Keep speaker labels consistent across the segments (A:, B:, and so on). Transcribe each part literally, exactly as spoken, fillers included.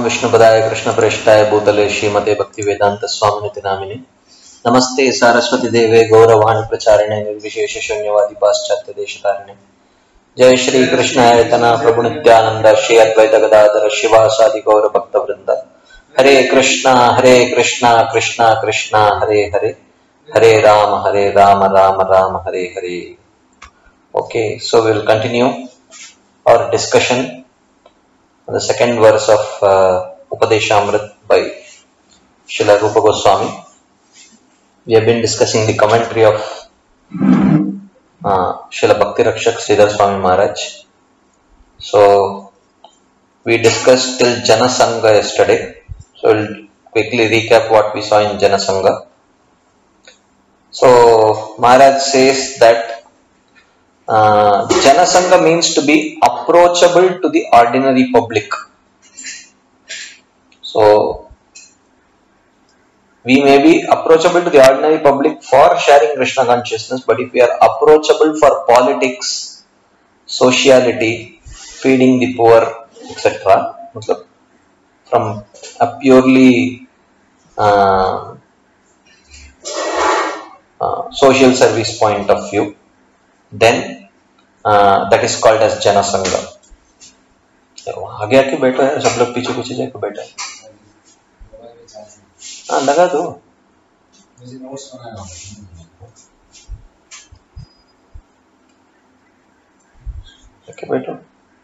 A: विष्णुपदाय कृष्णप्रेष्ठाय भूतले श्रीमते भक्तिवेदांत स्वामिनिति नामिने नमस्ते सारस्वती देवे गौरवाणी प्रचारिणे निर्विशेष शून्यवादी पाश्चात्य देशतारिणे जय श्री कृष्ण चैतन्य प्रभु नित्यानंद श्री अद्वैत गदाधर शिवासादि गौर भक्त वृंद हरे कृष्णा हरे कृष्णा कृष्णा कृष्णा हरे हरे हरे राम हरे Ram Ram Ram Hare Hare. Okay, so we will continue our discussion on the second verse of uh, Upadeshamrit by Srila Rupa Goswami. We have been discussing the commentary of uh, Srila Bhakti Rakshak Sridhar Swami Maharaj. So we discussed till Jana Sangha yesterday. So we'll quickly recap what we saw in Jana Sangha. So Maharaj says that uh, Jana Sangha means to be approachable to the ordinary public. So we may be approachable to the ordinary public for sharing Krishna consciousness, but if we are approachable for politics, sociality, feeding the poor, et cetera, from a purely uh, uh, social service point of view, then uh, that is called as Jana Sangha. आगे आके बैठो है, सब लोग पीछे पीछे जाके बैठे हैं. हाँ लगा दो. आके बैठो.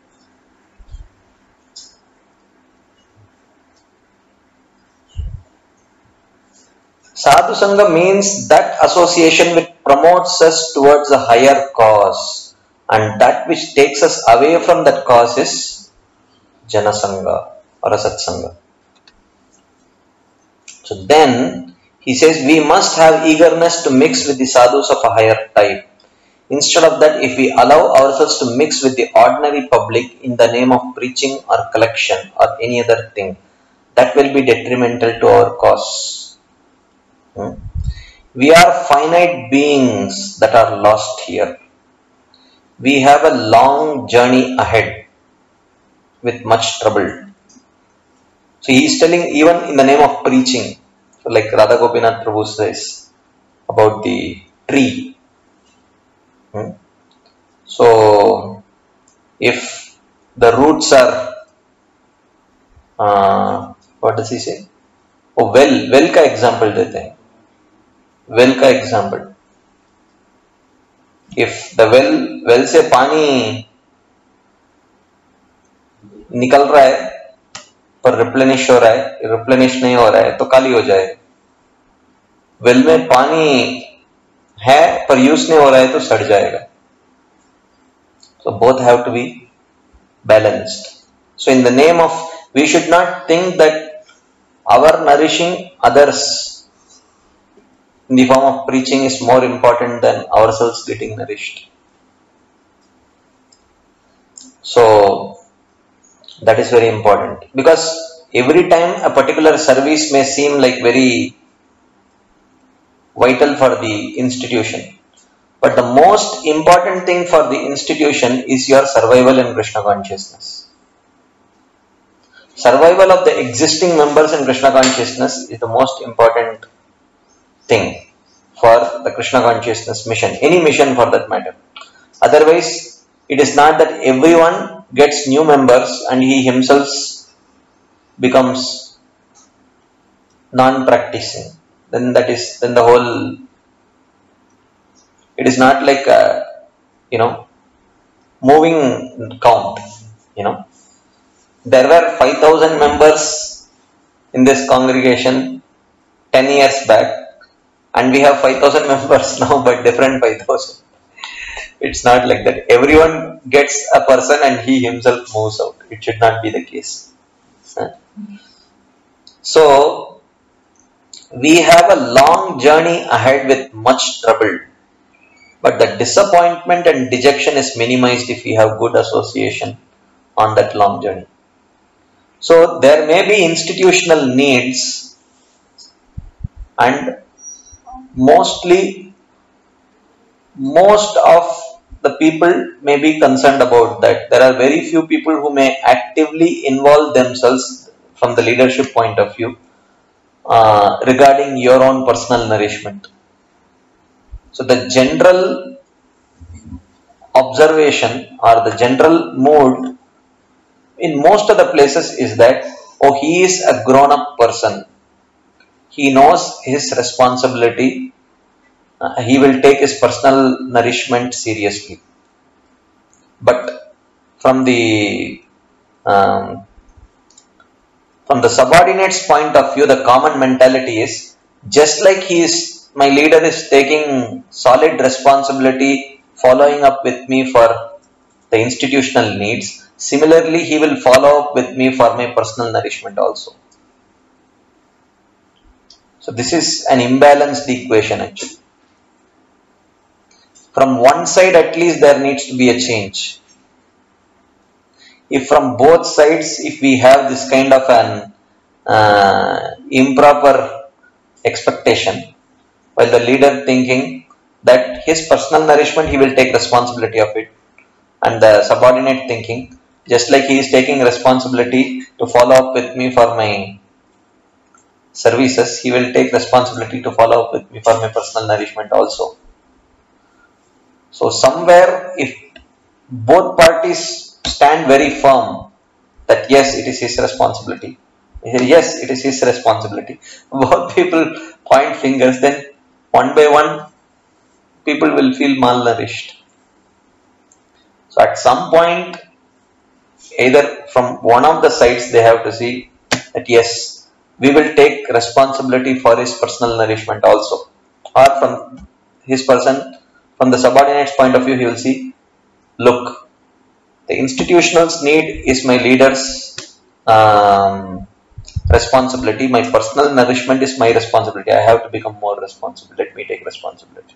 A: Sadhu Sangha means that association which promotes us towards a higher cause, and that which takes us away from that cause is Jana Sangha or a Satsanga. So then he says we must have eagerness to mix with the sadhus of a higher type. Instead of that, if we allow ourselves to mix with the ordinary public in the name of preaching or collection or any other thing, that will be detrimental to our cause. Hmm? We are finite beings that are lost here. We have a long journey ahead with much trouble. So he is telling even in the name of preaching, so like Radha Gopinath Prabhu says about the tree. Hmm? So if the roots are, uh, what does he say? Oh, well, well का example देते हैं. Well का example. If the well, well से पानी निकल रहा है पर रिप्लेनिश हो रहा है, रिप्लेनिश नहीं हो रहा है तो काली हो जाए. वेल में पानी है पर यूज नहीं हो रहा है तो सड़ जाएगा. So both have to be balanced. So in the name of, we should not think that our nourishing others in the form of preaching is more important than ourselves getting nourished. So that is very important, because every time a particular service may seem like very vital for the institution, but the most important thing for the institution is your survival in Krishna consciousness. Survival of the existing members in Krishna consciousness is the most important thing for the Krishna consciousness mission, any mission for that matter. Otherwise, it is not that everyone gets new members and he himself becomes non-practicing. Then that is, then the whole, it is not like a, you know, moving count, you know. There were five thousand members in this congregation ten years back, and we have five thousand members now, but different five thousand. It's not like that. Everyone gets a person and he himself moves out. It should not be the case. So, we have a long journey ahead with much trouble, but the disappointment and dejection is minimized if we have good association on that long journey. So, there may be institutional needs, and mostly most of the people may be concerned about that. There are very few people who may actively involve themselves from the leadership point of view uh, regarding your own personal nourishment. So the general observation or the general mood in most of the places is that, oh, he is a grown up person. He knows his responsibility. Uh, he will take his personal nourishment seriously. But from the um, from the subordinate's point of view, the common mentality is just like he is, my leader is taking solid responsibility, following up with me for the institutional needs. Similarly, he will follow up with me for my personal nourishment also. So this is an imbalanced equation actually. From one side at least there needs to be a change. If from both sides, if we have this kind of an uh, improper expectation, while the leader thinking that his personal nourishment he will take responsibility of it, and the subordinate thinking just like he is taking responsibility to follow up with me for my services, he will take responsibility to follow up with me for my personal nourishment also. So somewhere if both parties stand very firm that yes, it is his responsibility, yes, it is his responsibility, both people point fingers, then one by one people will feel malnourished. So at some point, either from one of the sides they have to see that yes, we will take responsibility for his personal nourishment also, or from his person, from the subordinate's point of view, he will see, look, the institutional's need is my leader's um, responsibility, my personal nourishment is my responsibility, I have to become more responsible, let me take responsibility.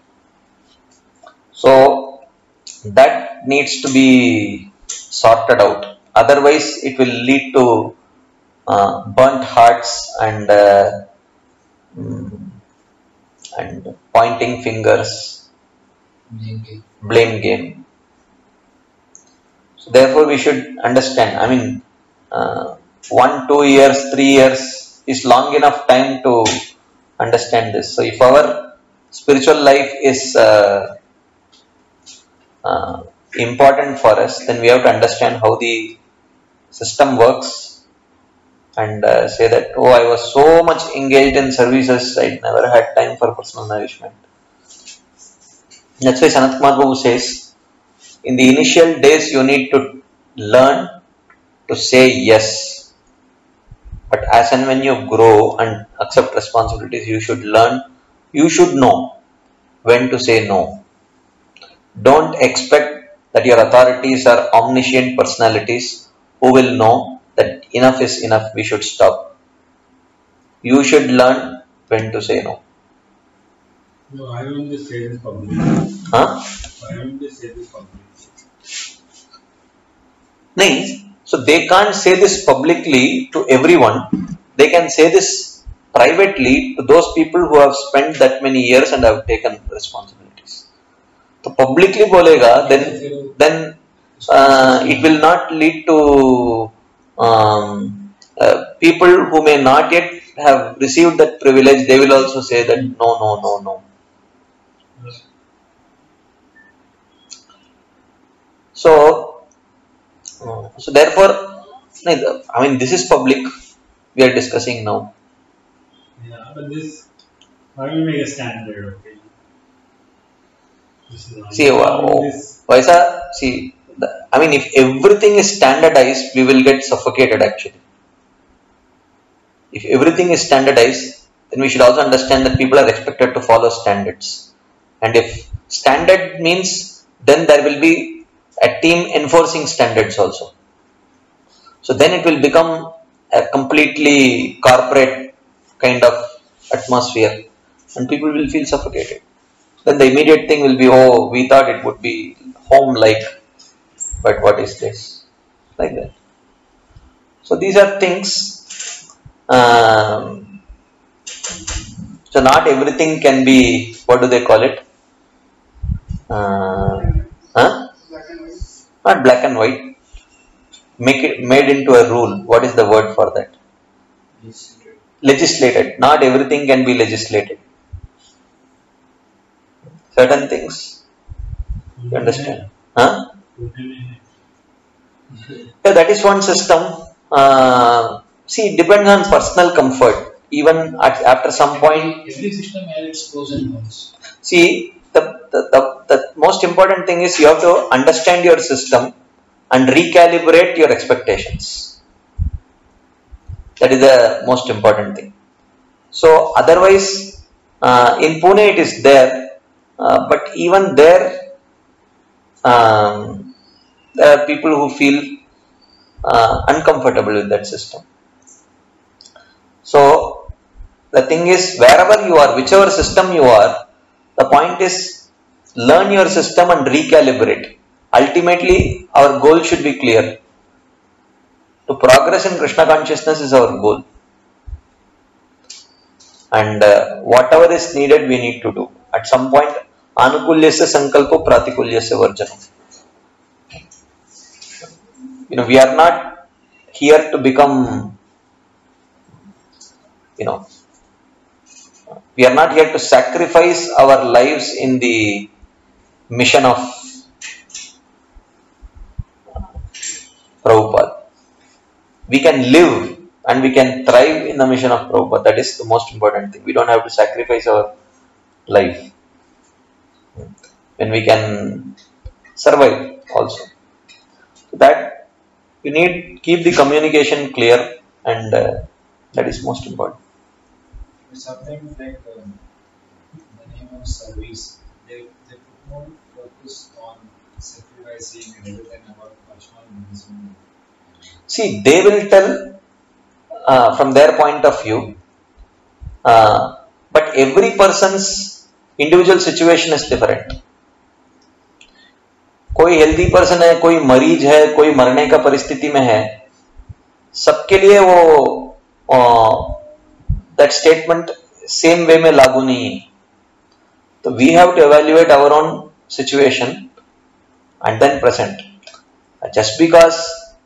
A: So that needs to be sorted out, otherwise it will lead to uh, burnt hearts and uh, mm, and pointing fingers,
B: Blame game.
A: blame game. So therefore we should understand, I mean uh, one, two years, three years is long enough time to understand this. So if our spiritual life is uh, uh, important for us, then we have to understand how the system works and uh, say that, oh, I was so much engaged in services, I never had time for personal nourishment. That's why Sanat Kumar Babu says, in the initial days you need to learn to say yes, but as and when you grow and accept responsibilities, you should learn, you should know when to say no. Don't expect that your authorities are omniscient personalities who will know that enough is enough, we should stop. You should learn when to say no.
B: No, I won't just say this publicly.
A: Huh?
B: I won't just say this publicly.
A: Nice. So they can't say this publicly to everyone. They can say this privately to those people who have spent that many years and have taken responsibilities. So publicly bolega, then then uh, it will not lead to um, uh, people who may not yet have received that privilege. They will also say that no, no, no, no. So, uh, so therefore, I mean, this is public. We are discussing now.
B: Yeah, but this, why don't we make a standard, okay? This is not-
A: See, wow,
B: this-
A: Vaisa, see, the, I mean, if everything is standardized, we will get suffocated actually. If everything is standardized, then we should also understand that people are expected to follow standards. And if standard means, then there will be a team enforcing standards also. So then it will become a completely corporate kind of atmosphere and people will feel suffocated. Then the immediate thing will be, oh, we thought it would be home-like, but what is this? Like that. So these are things, um, so not everything can be, what do they call it? Uh, huh? Not black and white. Make it made into a rule. What is the word for that? legislated. Not everything can be legislated. Certain things. You understand? Huh? Yeah, that is one system. Uh, see, it depends on personal comfort. Even at, after some point.
C: Every system has its pros and cons.
A: See, the, the, the, the most important thing is you have to understand your system and recalibrate your expectations. That is the most important thing. So, otherwise, uh, in Pune it is there, uh, but even there, um, there are people who feel uh, uncomfortable with that system. So, the thing is, wherever you are, whichever system you are, the point is learn your system and recalibrate. Ultimately, our goal should be clear. To progress in Krishna consciousness is our goal. And uh, whatever is needed, we need to do. At some point, anukulyasya sankalpo pratikulyasya varjanam. You know, we are not here to become, you know, we are not here to sacrifice our lives in the mission of Prabhupada. We can live and we can thrive in the mission of Prabhupada. That is the most important thing. We don't have to sacrifice our life. When we can survive also. So that you need keep the communication clear, and uh, that is most important.
C: Sometimes like um, the name of service, they, they put more focus on sacrificing rather than about personal investment.
A: See, they will tell uh, from their point of view, uh, but every person's individual situation is different. कोई healthy person है, कोई मरीज है, कोई मरने का परिस्थिति में है, सबके लिए वो दैट स्टेटमेंट सेम वे में लागू नहीं है. तो we have to evaluate our own situation and then present. Just because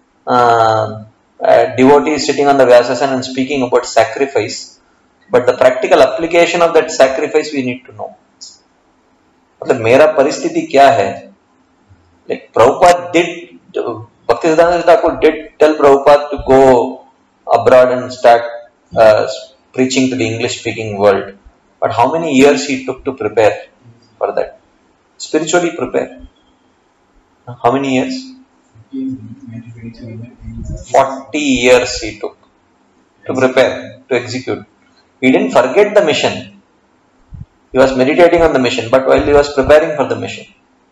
A: devotee is sitting on the Vyasasana and speaking about sacrifice, but the practical application of that sacrifice we need to know. मतलब मेरा परिस्थिति क्या है? Like Prabhupada did, Bhaktisiddhanta Thakur did tell Prabhupada to go abroad and start uh, preaching to the English-speaking world. But how many years he took to prepare for that? Spiritually prepare. How many years? Forty years he took to prepare, to execute. He didn't forget the mission. He was meditating on the mission, but while he was preparing for the mission.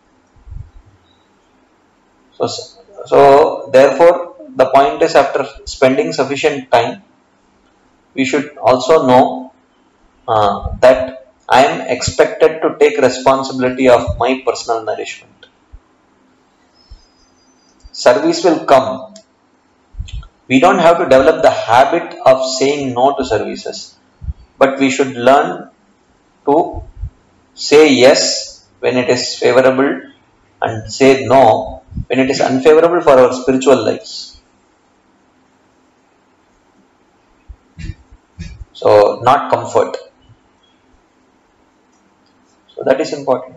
A: So, so therefore, the point is, after spending sufficient time, we should also know uh, that I am expected to take responsibility of my personal nourishment. Service will come. We don't have to develop the habit of saying no to services, but we should learn to say yes when it is favorable and say no when it is unfavorable for our spiritual lives. So, not comfort. So, that is important.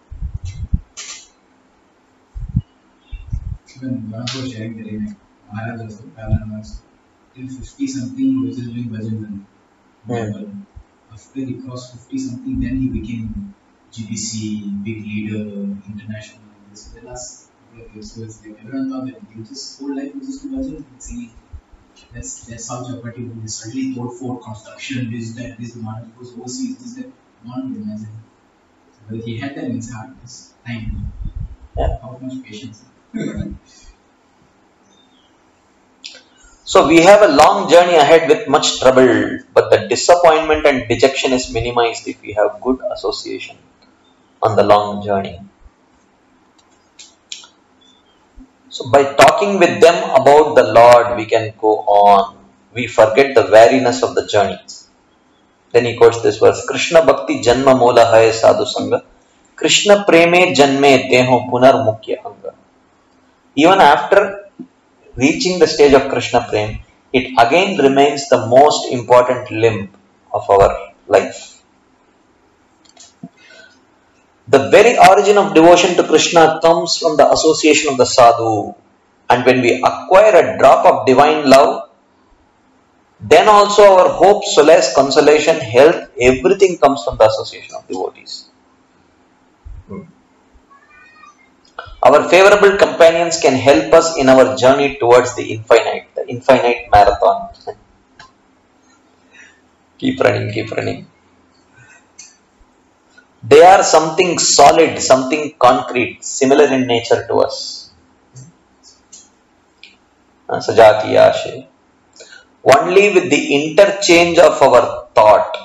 C: Even one was sharing the name, Maharaj also, Maharaj, till fifty something, he was just doing bhajan.
A: Hmm.
C: After he crossed fifty something, then he became G P C, big leader, international. This is the last couple of years. So it's like everyone thought that he was just whole life was just to bhajan and singing. That's that's how Chapati was. Suddenly told for construction, this, that, this, Maharaj goes overseas, this, that. One would imagine. But he had that in his heart, this time.
A: Yeah.
C: How much patience.
A: So we have a long journey ahead with much trouble, but the disappointment and dejection is minimized if we have good association on the long journey. So by talking with them about the Lord, we can go on. We forget the weariness of the journey. Then he quotes this verse, Krishna Bhakti Janma Mola Hai Sadhu Sangha, Krishna Preme Janme Teho Punar Mukhya Anga. Even after reaching the stage of Krishna Prem, it again remains the most important limb of our life. The very origin of devotion to Krishna comes from the association of the sadhu, and when we acquire a drop of divine love, then also our hope, solace, consolation, health, everything comes from the association of devotees. Hmm. Our favorable companions can help us in our journey towards the infinite, the infinite marathon. Keep running, keep running. They are something solid, something concrete, similar in nature to us. Sajati Ashe. Only with the interchange of our thought,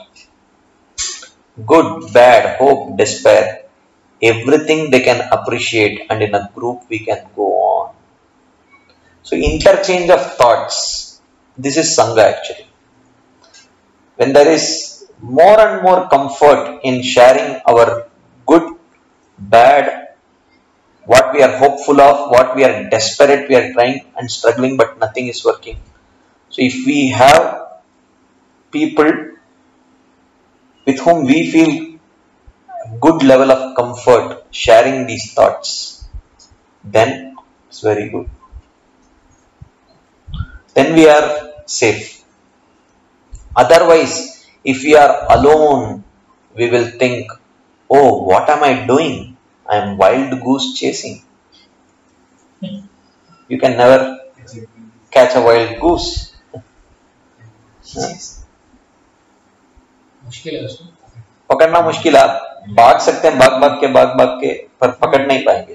A: good, bad, hope, despair, everything they can appreciate, and in a group we can go on. So interchange of thoughts, this is Sangha actually. When there is more and more comfort in sharing our good, bad, what we are hopeful of, what we are desperate, we are trying and struggling but nothing is working. So if we have people with whom we feel good level of comfort sharing these thoughts, then it's very good. Then we are safe. Otherwise, if we are alone, we will think, oh, what am I doing? I am wild goose chasing. You can never catch a wild goose.
C: मुश्किल है उसको
A: पकड़ना मुश्किल है. आप भाग सकते हैं, भाग भाग के भाग भाग के, पर पकड़ नहीं पाएंगे.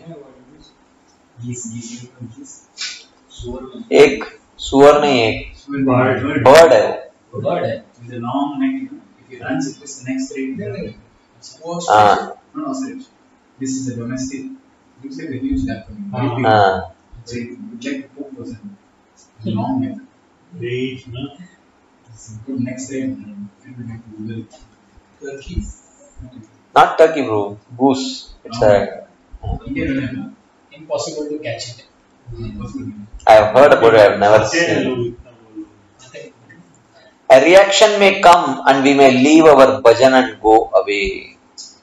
A: एक सुअर नहीं, एक बर्ड है वो.
C: बर्ड है with a long neck. If he runs, it is the next straight.
A: हाँ.
C: No, no, sir. This is a domestic. Looks like a huge duck.
A: हाँ.
C: It's like a poke person. Long neck.
B: Great, no?
C: Good neck straight. Turkey.
A: Not turkey, bro. Goose. It's a.
C: Indian.
D: Impossible to catch it.
A: I have heard about it. I have never seen. A reaction may come and we may leave our bhajan and go away.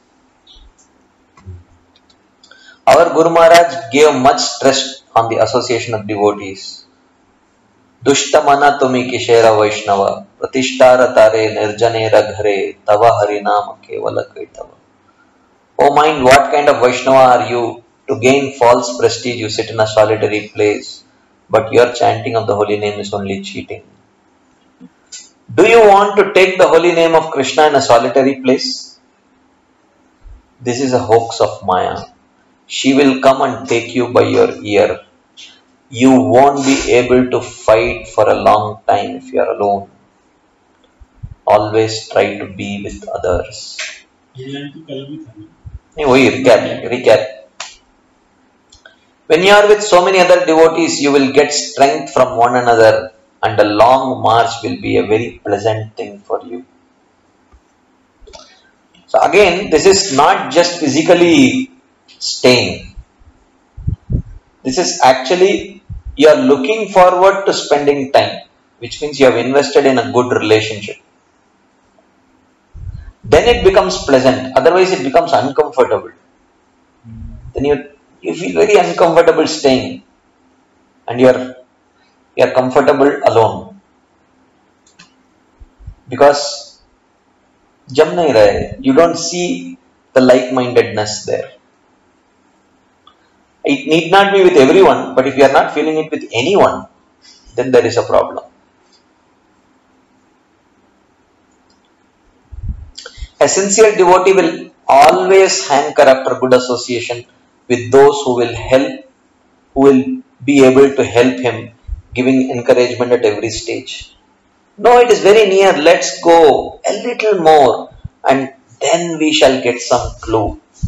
A: Our Guru Maharaj gave much stress on the association of devotees. Dushta mana tumi kishera Vaishnava pratishtara tare nirjanera ghare tava harinama kevala kaitava. O mind, what kind of Vaishnava are you? To gain false prestige you sit in a solitary place, but your chanting of the holy name is only cheating. Do you want to take the holy name of Krishna in a solitary place? This is a hoax of Maya. She will come and take you by your ear. You won't be able to fight for a long time if you are alone. Always try to be with others. Recap, recap. When you are with so many other devotees, you will get strength from one another, and a long march will be a very pleasant thing for you. So again, this is not just physically staying. This is actually, you are looking forward to spending time, which means you have invested in a good relationship. Then it becomes pleasant, otherwise it becomes uncomfortable. Then you, you feel very uncomfortable staying, and you are You are comfortable alone because jam nahi rahe. You don't see the like-mindedness there. It need not be with everyone, but if you are not feeling it with anyone, then there is a problem. A sincere devotee will always hanker after good association with those who will help, who will be able to help him, giving encouragement at every stage. No, it is very near, let's go a little more and then we shall get some clue.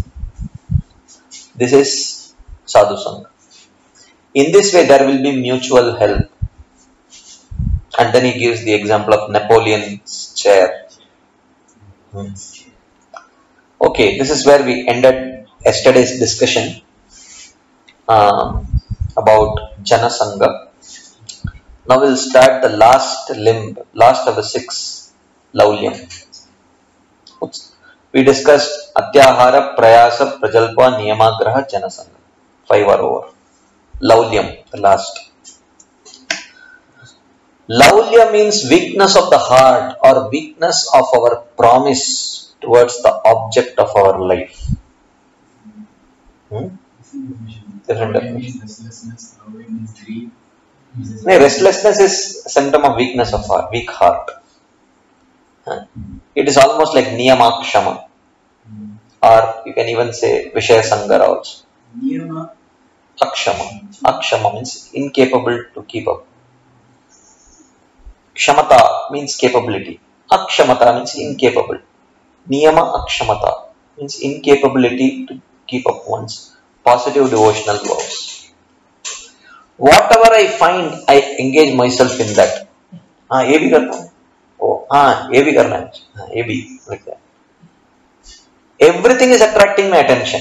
A: This is Sadhu Sangha. In this way there will be mutual help. And then he gives the example of Napoleon's chair. Hmm. Okay, this is where we ended yesterday's discussion um, about Jana Sangha. Now we'll start the last limb, last of the six, Laulyam. We discussed Atyahara, Prayasa, Prajalpa, Niyamagraha, Janasanga. Five are over. Laulyam, the last. Laulya means weakness of the heart or weakness of our promise towards the object of our life. Hmm? Different definition.
C: Restlessness, Laulya means grief.
A: No, restlessness is a symptom of weakness of heart, weak heart. Huh? It is almost like Niyama Kshama. Or you can even say Vishaya Sangara also.
C: Niyama.
A: Akshama. Akshama means incapable to keep up. Kshamata means capability. Akshamata means incapable. Niyama Akshamata means incapability to keep up one's positive devotional vows. Whatever I find, I engage myself in that. Ah, A B karna. Oh, ah, A B karna. Ah, A B, like that. Everything is attracting my attention.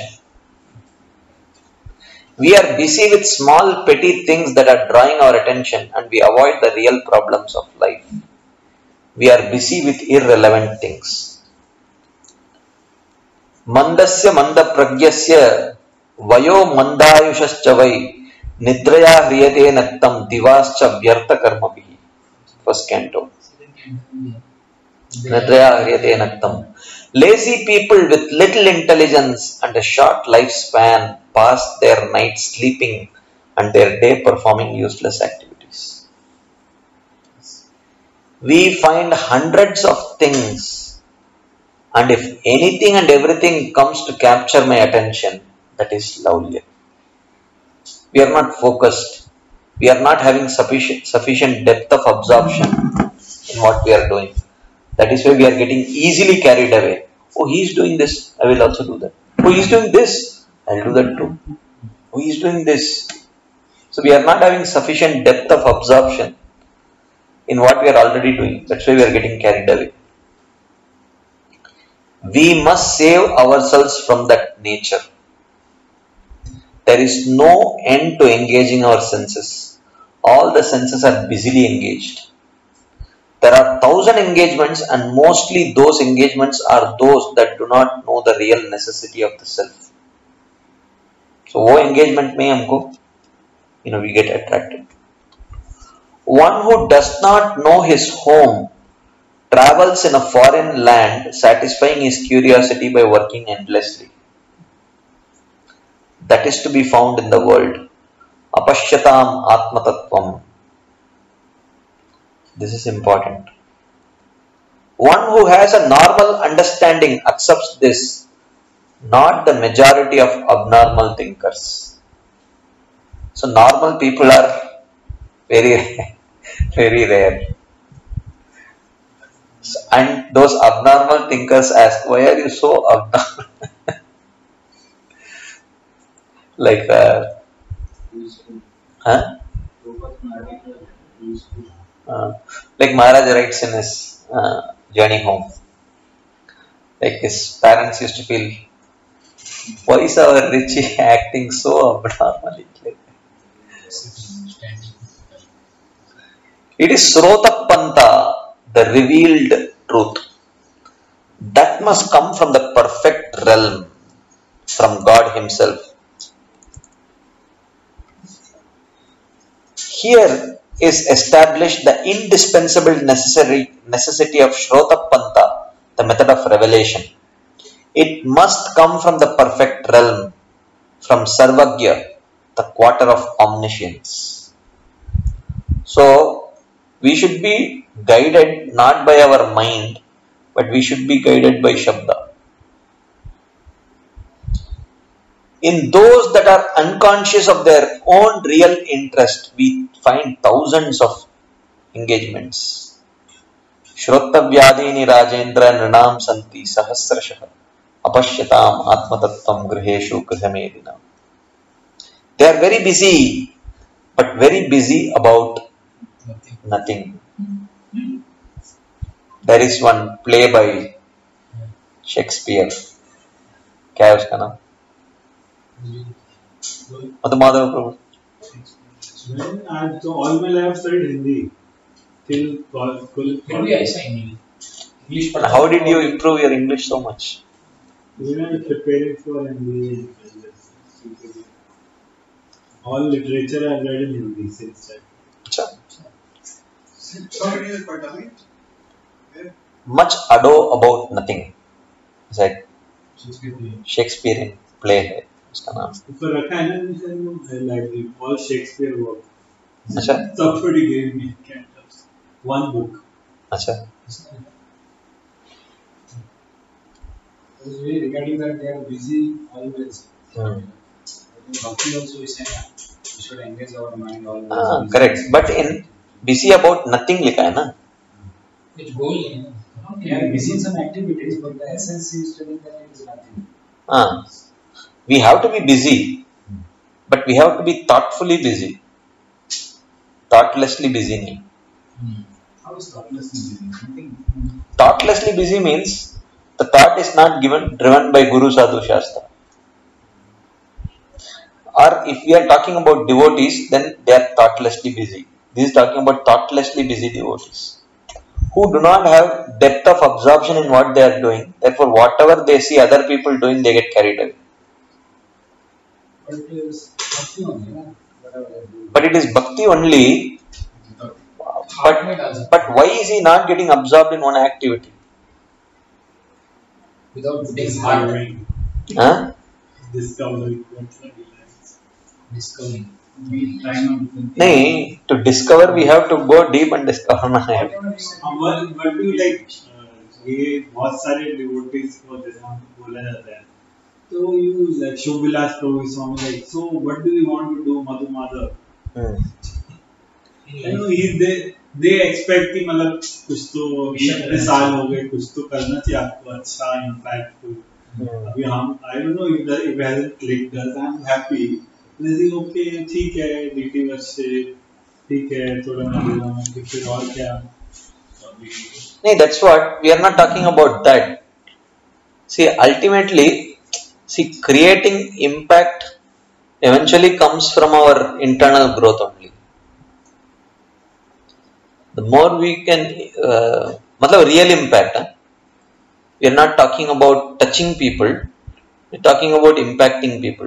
A: We are busy with small petty things that are drawing our attention and we avoid the real problems of life. We are busy with irrelevant things. Mandasya manda pragyasya vayo mandayushascha vai nidraya hriyate nattam divascha vyartha karma bihi. First canto. Nidraya hriyate nattam. Lazy people with little intelligence and a short lifespan pass their night sleeping and their day performing useless activities. We find hundreds of things, and if anything and everything comes to capture my attention, that is Laulya. We are not focused. We are not having sufficient, sufficient depth of absorption in what we are doing. That is why we are getting easily carried away. Oh, he is doing this, I will also do that. Oh, he is doing this, I will do that too. Oh, he is doing this. So we are not having sufficient depth of absorption in what we are already doing. That's why we are getting carried away. We must save ourselves from that nature. There is no end to engaging our senses. All the senses are busily engaged. There are thousand engagements and mostly those engagements are those that do not know the real necessity of the self. So, wo engagement mein humko, you know, we get attracted. One who does not know his home travels in a foreign land satisfying his curiosity by working endlessly. That is to be found in the world. Apashyatam atmatattvam. This is important. One who has a normal understanding accepts this, not the majority of abnormal thinkers. So normal people are very, very rare. So, and those abnormal thinkers ask, why are you so abnormal? like, uh, huh? Uh, like Maharaj writes in his uh, journey home, like his parents used to feel, why is our Richie acting so abnormally? It is Srotapanta, the revealed truth. That must come from the perfect realm, from God Himself. Here is established the indispensable necessary necessity of Shrotapanta, the method of revelation. It must come from the perfect realm, from Sarvagya, the quarter of omniscience. So, we should be guided not by our mind, but we should be guided by Shabda. In those that are unconscious of their own real interest, we find thousands of engagements. Shrottavyadini Rajendra Nrinam Santi Sahasrashah Apashyatam Atmatattvam Griheshu Grihamedina. They are very busy, but very busy about nothing. There is one play by Shakespeare. क्या है उसका नाम? मधुमाधव प्रभु.
B: When I, so all my life I studied Hindi till college.
D: फिर भी ऐसा ही नहीं English
A: But how did you improve your English so much?
B: When I was preparing for M B A, all literature I read in Hindi since then.
A: Acha.
E: Somebody is Patami.
A: Much ado about nothing. It's like Shakespearean play है उसका नाम.
B: ऊपर रखा है ना library all Shakespeare work.
A: अच्छा.
B: Somebody gave me one book.
A: अच्छा.
C: Regarding that, they are busy always.
A: Hmm.
C: Bhakti also is saying we should engage our mind always.
A: Ah, correct. But in busy about nothing लिखा है ना.
D: कुछ गोल नहीं है
C: They are busy in some activities, but the essence is telling that it is nothing.
A: Ah, we have to be busy, but we have to be thoughtfully busy. Thoughtlessly busy नहीं.
C: How is thoughtlessly busy? Nothing.
A: Thoughtlessly busy means the thought is not given driven by Guru Sadhu Shastra. Or if we are talking about devotees, then they are thoughtlessly busy. This is talking about thoughtlessly busy devotees who do not have depth of absorption in what they are doing. Therefore, whatever they see other people doing, they get carried away.
C: But it is bhakti only, yeah? Whatever they do.
A: But it is bhakti only. But, but why is he not getting absorbed in one activity?
D: without putting heart
B: Discovering.
A: Huh?
B: Discovering. What's the relax?
D: discovering
C: We try not to think.
A: नहीं, to discover we have to go deep and discover ना है.
B: हम what what do you like? uh, ये बहुत सारे devotees को जैसे हमको बोला जाता है. तो you like Shubh Vilas Prabhu Swami like so what do you want to do Madhu Madhav?
A: Hmm.
B: You know he they they expect कि मतलब कुछ तो इतने साल हो गए कुछ तो करना चाहिए आपको अच्छा impactful.
A: Hmm.
B: अभी हम I don't know if the if it hasn't clicked us I'm happy. They okay ठीक है डीटी वर्षे ठीक है थोड़ा मतलब फिर और क्या
A: Nee, that's what we are not talking about that. See, ultimately, see, creating impact eventually comes from our internal growth only. The more we can, uh, matlab real impact. Huh? We are not talking about touching people. We are talking about impacting people.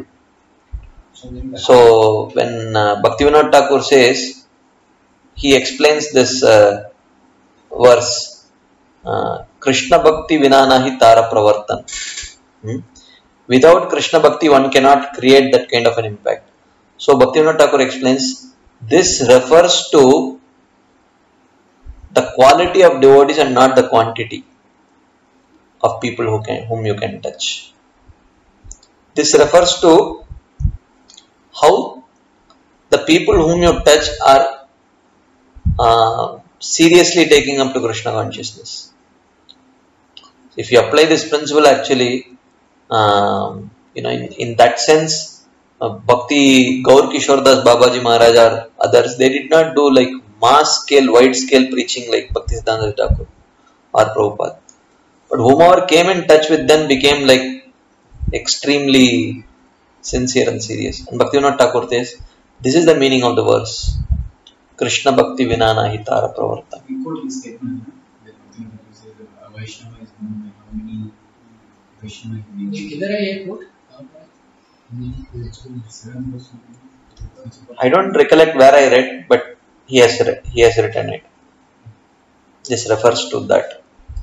A: So when uh, Bhaktivinoda Thakur says, he explains this uh, verse, uh, Krishna Bhakti Vinanahi Tara Pravartan. Hmm? Without Krishna Bhakti, one cannot create that kind of an impact. So Bhaktivinoda Thakur explains, this refers to the quality of devotees and not the quantity of people who can, whom you can touch. This refers to how the people whom you touch are uh, seriously taking up to Krishna consciousness. If you apply this principle, actually, um, you know, in, in that sense, uh, Bhakti Gaur Kishore Das Babaji Maharaj or others, they did not do like mass scale, wide scale preaching like Bhaktisiddhanta Thakur or Prabhupada. But whomever came in touch with them became like extremely sincere and serious. And Bhaktivinoda Thakur says, this is the meaning of the verse. Krishna Bhakti Vinana Hitara Pravarta.
C: We quote his statement, huh? That Bhakti Thakur says that a Vaishnava is known by how many Vaishnava he
D: ये
C: meets.
D: किधर है ये coat कहाँ पर है? नहीं, कोई explanation।
C: Seven percent.
A: I don't recollect where I read, but he has re- he has written it. This refers to that.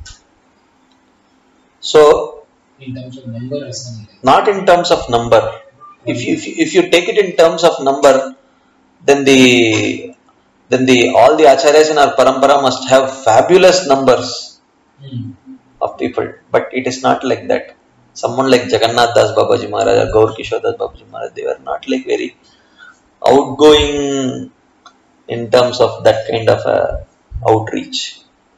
A: So,
D: in terms of number ऐसा नहीं है
A: not in terms of number. If you, if you, if you take it in terms of number, then the then the all the acharyas in our parampara must have fabulous numbers
D: Hmm.
A: of people. But it is not like that. Someone like Jagannath Das Babaji Maharaj or Gaur Kishore Das Babaji Maharaj, they were not like very outgoing in terms of that kind of a outreach.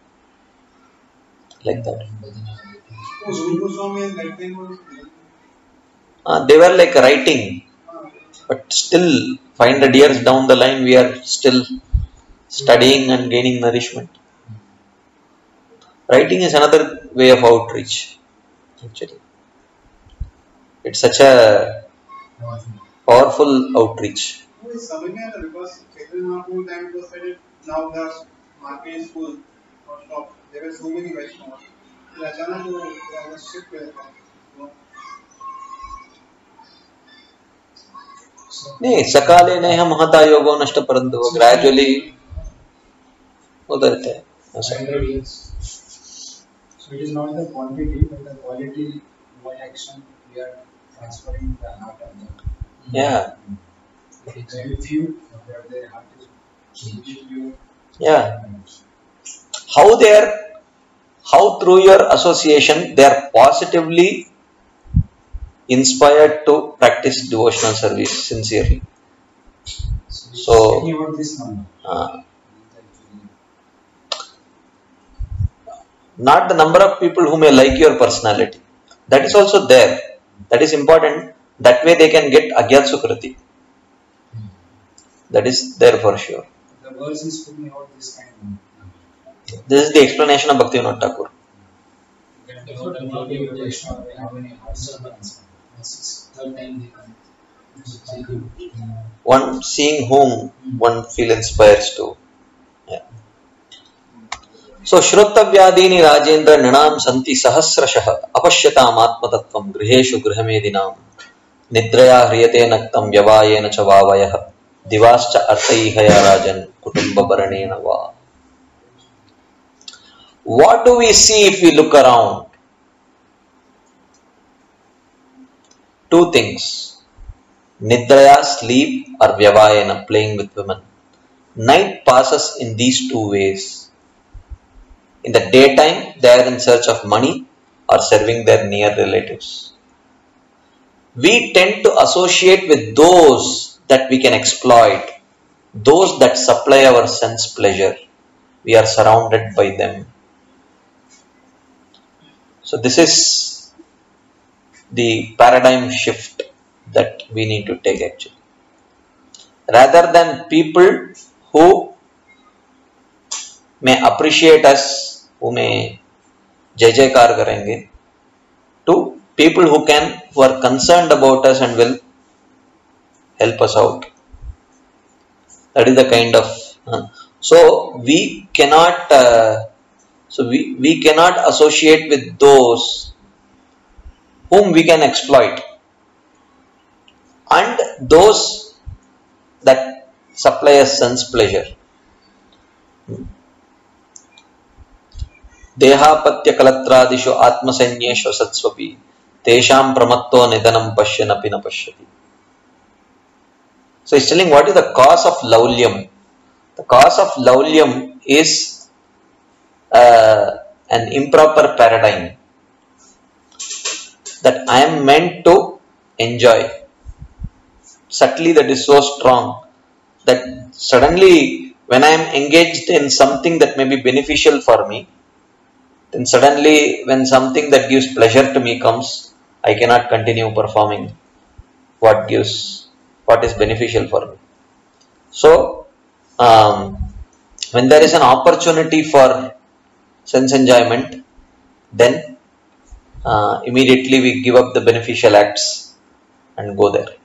A: Like that.
E: Oh, Guru Goswami is like they were.
A: Uh, they were like writing, but still, five hundred years down the line, we are still studying and gaining nourishment. Writing is another way of outreach, actually. It's such a powerful outreach.
E: No, it's समझ में आता because Chaitanya Mahaprabhu time it was said it, now the market is full or stop. There were so many Vaishnavas. फिर अचानक वो almost shift हो जाता है. तो
A: नहीं, सकाले नहीं हम महता योगो नष्ट परंतु ग्रेजुअली उधरते हैं ऐसा.
D: hundred years.
F: So it is not the quantity, but the quality, what action we are transferring in the heart of the.
A: Yeah,
F: So if you, if the heart is changed, you.
A: yeah. How they are, how through your association they are positively inspired to practice devotional service sincerely. So,
F: Talking about this number.
A: uh, not the number of people who may like your personality. That is also there. That is important. That way they can get Agyat Sukriti. That is there for sure.
F: The verse is speaking about this kind of number.
A: This is the explanation of Bhaktivinoda Thakur.
D: That the Lord of the Vaishnava, how many hearts are there? Six, third time they come. It's very good.
A: One seeing whom one feel inspires to. Yeah. So Shrotavyadini Rajendra Ninam Santi Sahasrashah Apashyatam Atmatattvam Griheshu Grihamedinam Nidraya Hriyate Naktam Vyavayena Chavavayah Divascha Artaihaya Rajan Kutumba Baranena Va. What do we see if we look around? Two things. Nidraya, sleep, or Vyavayena, playing with women. Night passes in these two ways. In the daytime, they are in search of money or serving their near relatives. We tend to associate with those that we can exploit, those that supply our sense pleasure. We are surrounded by them. So this is the paradigm shift that we need to take actually. Rather than people who may appreciate us, who may jai jaikar karenge, to people who can, who are concerned about us and will help us out. That is the kind of, uh, so we cannot, uh, so we, we cannot associate with those whom we can exploit and those that supply us sense pleasure. Dehapatya kalatradishu atmasanyeshu satsvapi tesham pramatto nidanam pashyanapi na pashyati. So he's telling what is the cause of laulyam. The cause of laulyam is uh, an improper paradigm that I am meant to enjoy. Subtly that is so strong that suddenly when I am engaged in something that may be beneficial for me, then suddenly when something that gives pleasure to me comes, I cannot continue performing what gives, what is beneficial for me. So, um, when there is an opportunity for sense enjoyment, then uh, immediately we give up the beneficial acts and go there.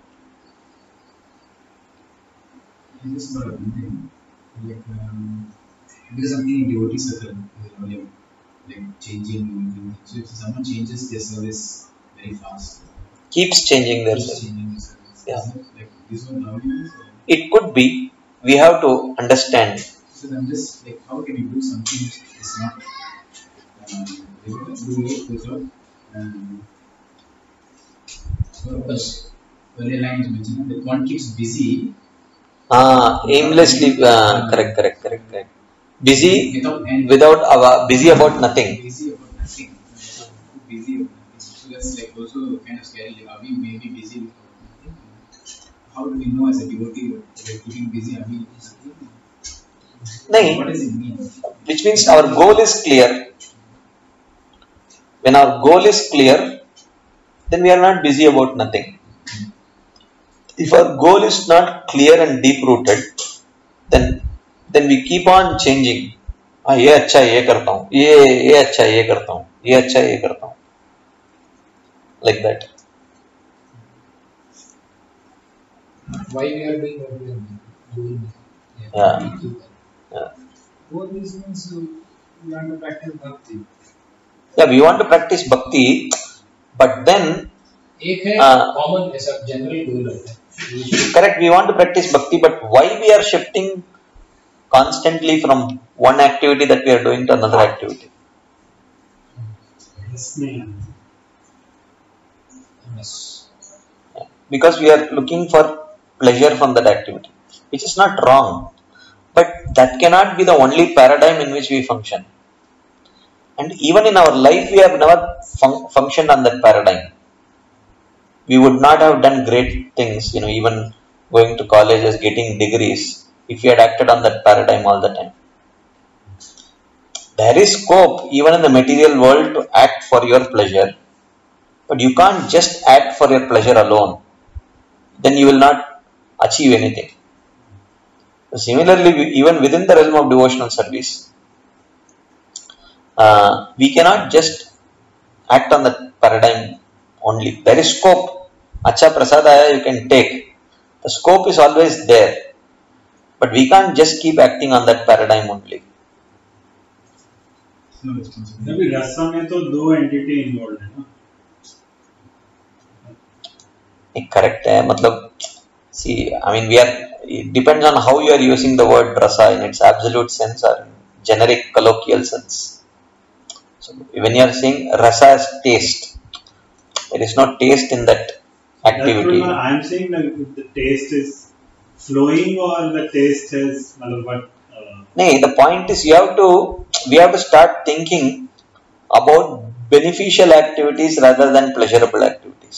C: I just thought of one thing. Like, um, there is something in devotee circle, like, like changing. So if someone changes their service very fast,
A: Keeps changing their
C: keeps
A: service.
C: changing their service.
A: Yeah.
C: Is it like this one nowadays? Or?
A: It could be. We have to understand.
C: So I'm just like, how can you do something which is not um, do it without um, purpose? Earlier line is mentioned that one keeps busy
A: Ah, aimlessly. Uh, correct, correct, correct, correct. Busy
C: without end.
A: without uh, busy about nothing.
C: Busy about nothing. Busy about nothing. So that's like also kind of scary. Like, are we maybe busy without nothing? How do we know as a devotee that we're keeping busy? Are we nothing?
A: Nahin.
C: What does it mean?
A: Which means our goal is clear. When our goal is clear, then we are not busy about nothing. If our goal is not clear and deep rooted, then then we keep on changing. Ah, ये अच्छा है ये करता हूँ, ये ये अच्छा है ये करता हूँ, ये अच्छा है ये करता हूँ. Like that.
D: Why we are doing what we are doing?
A: Yeah.
D: We keep that.
A: Yeah.
F: All this means uh, you want to practice bhakti.
A: Yeah, we want to practice bhakti, but then,
D: एक है
A: uh,
D: common ऐसा general goal होता है. We should-
A: correct, we want to practice bhakti, but why we are shifting constantly from one activity that we are doing to another activity?
B: Listening.
D: Yes.
A: Because we are looking for pleasure from that activity, which is not wrong, but that cannot be the only paradigm in which we function. And even in our life, we have never fun- functioned on that paradigm. We would not have done great things, you know, even going to colleges, getting degrees, if we had acted on that paradigm all the time. There is scope even in the material world to act for your pleasure, but you can't just act for your pleasure alone. Then you will not achieve anything. Similarly, even within the realm of devotional service, uh, we cannot just act on that paradigm only. There is scope. Acha prasad aaya, you can take. The scope is always there, but we can't just keep acting on that paradigm only.
C: No responsibility.
B: अभी रसा में तो दो entity involve है ना.
A: Correct है, मतलब see, I mean, we are, it depends on how you are using the word rasa in its absolute sense or generic colloquial sense. So when you are saying rasa as taste, there is no taste in that activity.
B: That's what I'm saying, that if the taste is flowing or the taste is मतलब what. Uh,
A: No, the point is you have to, we have to start thinking about beneficial activities rather than pleasurable activities.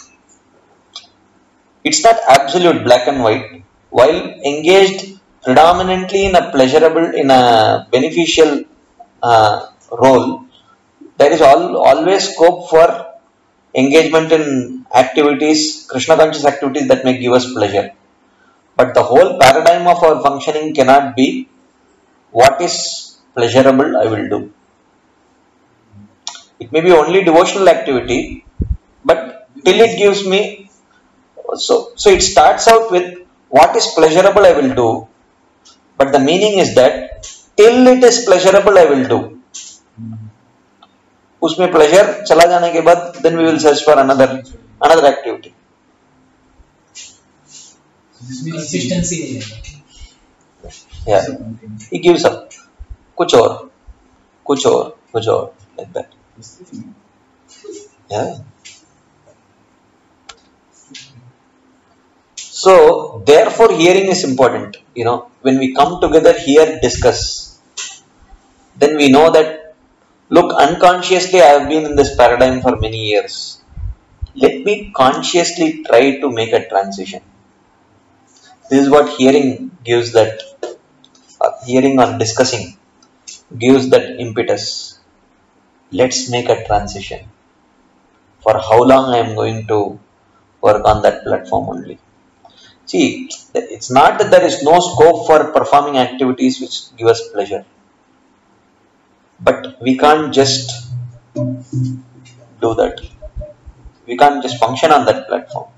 A: It's not absolute black and white. While engaged predominantly in a pleasurable, in a beneficial uh, role, there is all, always scope for engagement in activities, Krishna conscious activities that may give us pleasure. But the whole paradigm of our functioning cannot be what is pleasurable I will do. It may be only devotional activity, but till it gives me, so so it starts out with what is pleasurable I will do, but the meaning is that till it is pleasurable I will do. उसमें pleasure चला जाने के बाद then we will search for another another activity.
C: This means
D: Consistency नहीं है.
A: Yeah, he gives up. कुछ और, कुछ और, कुछ और, like that. Yeah. So, therefore, hearing is important. You know, when we come together here, discuss, then we know that, look, unconsciously I have been in this paradigm for many years. Let me consciously try to make a transition. This is what hearing gives that, uh, hearing or discussing gives that impetus. Let's make a transition. For how long I am going to work on that platform only. See, it's not that there is no scope for performing activities which give us pleasure. But we can't just do that. We can't just function on that platform.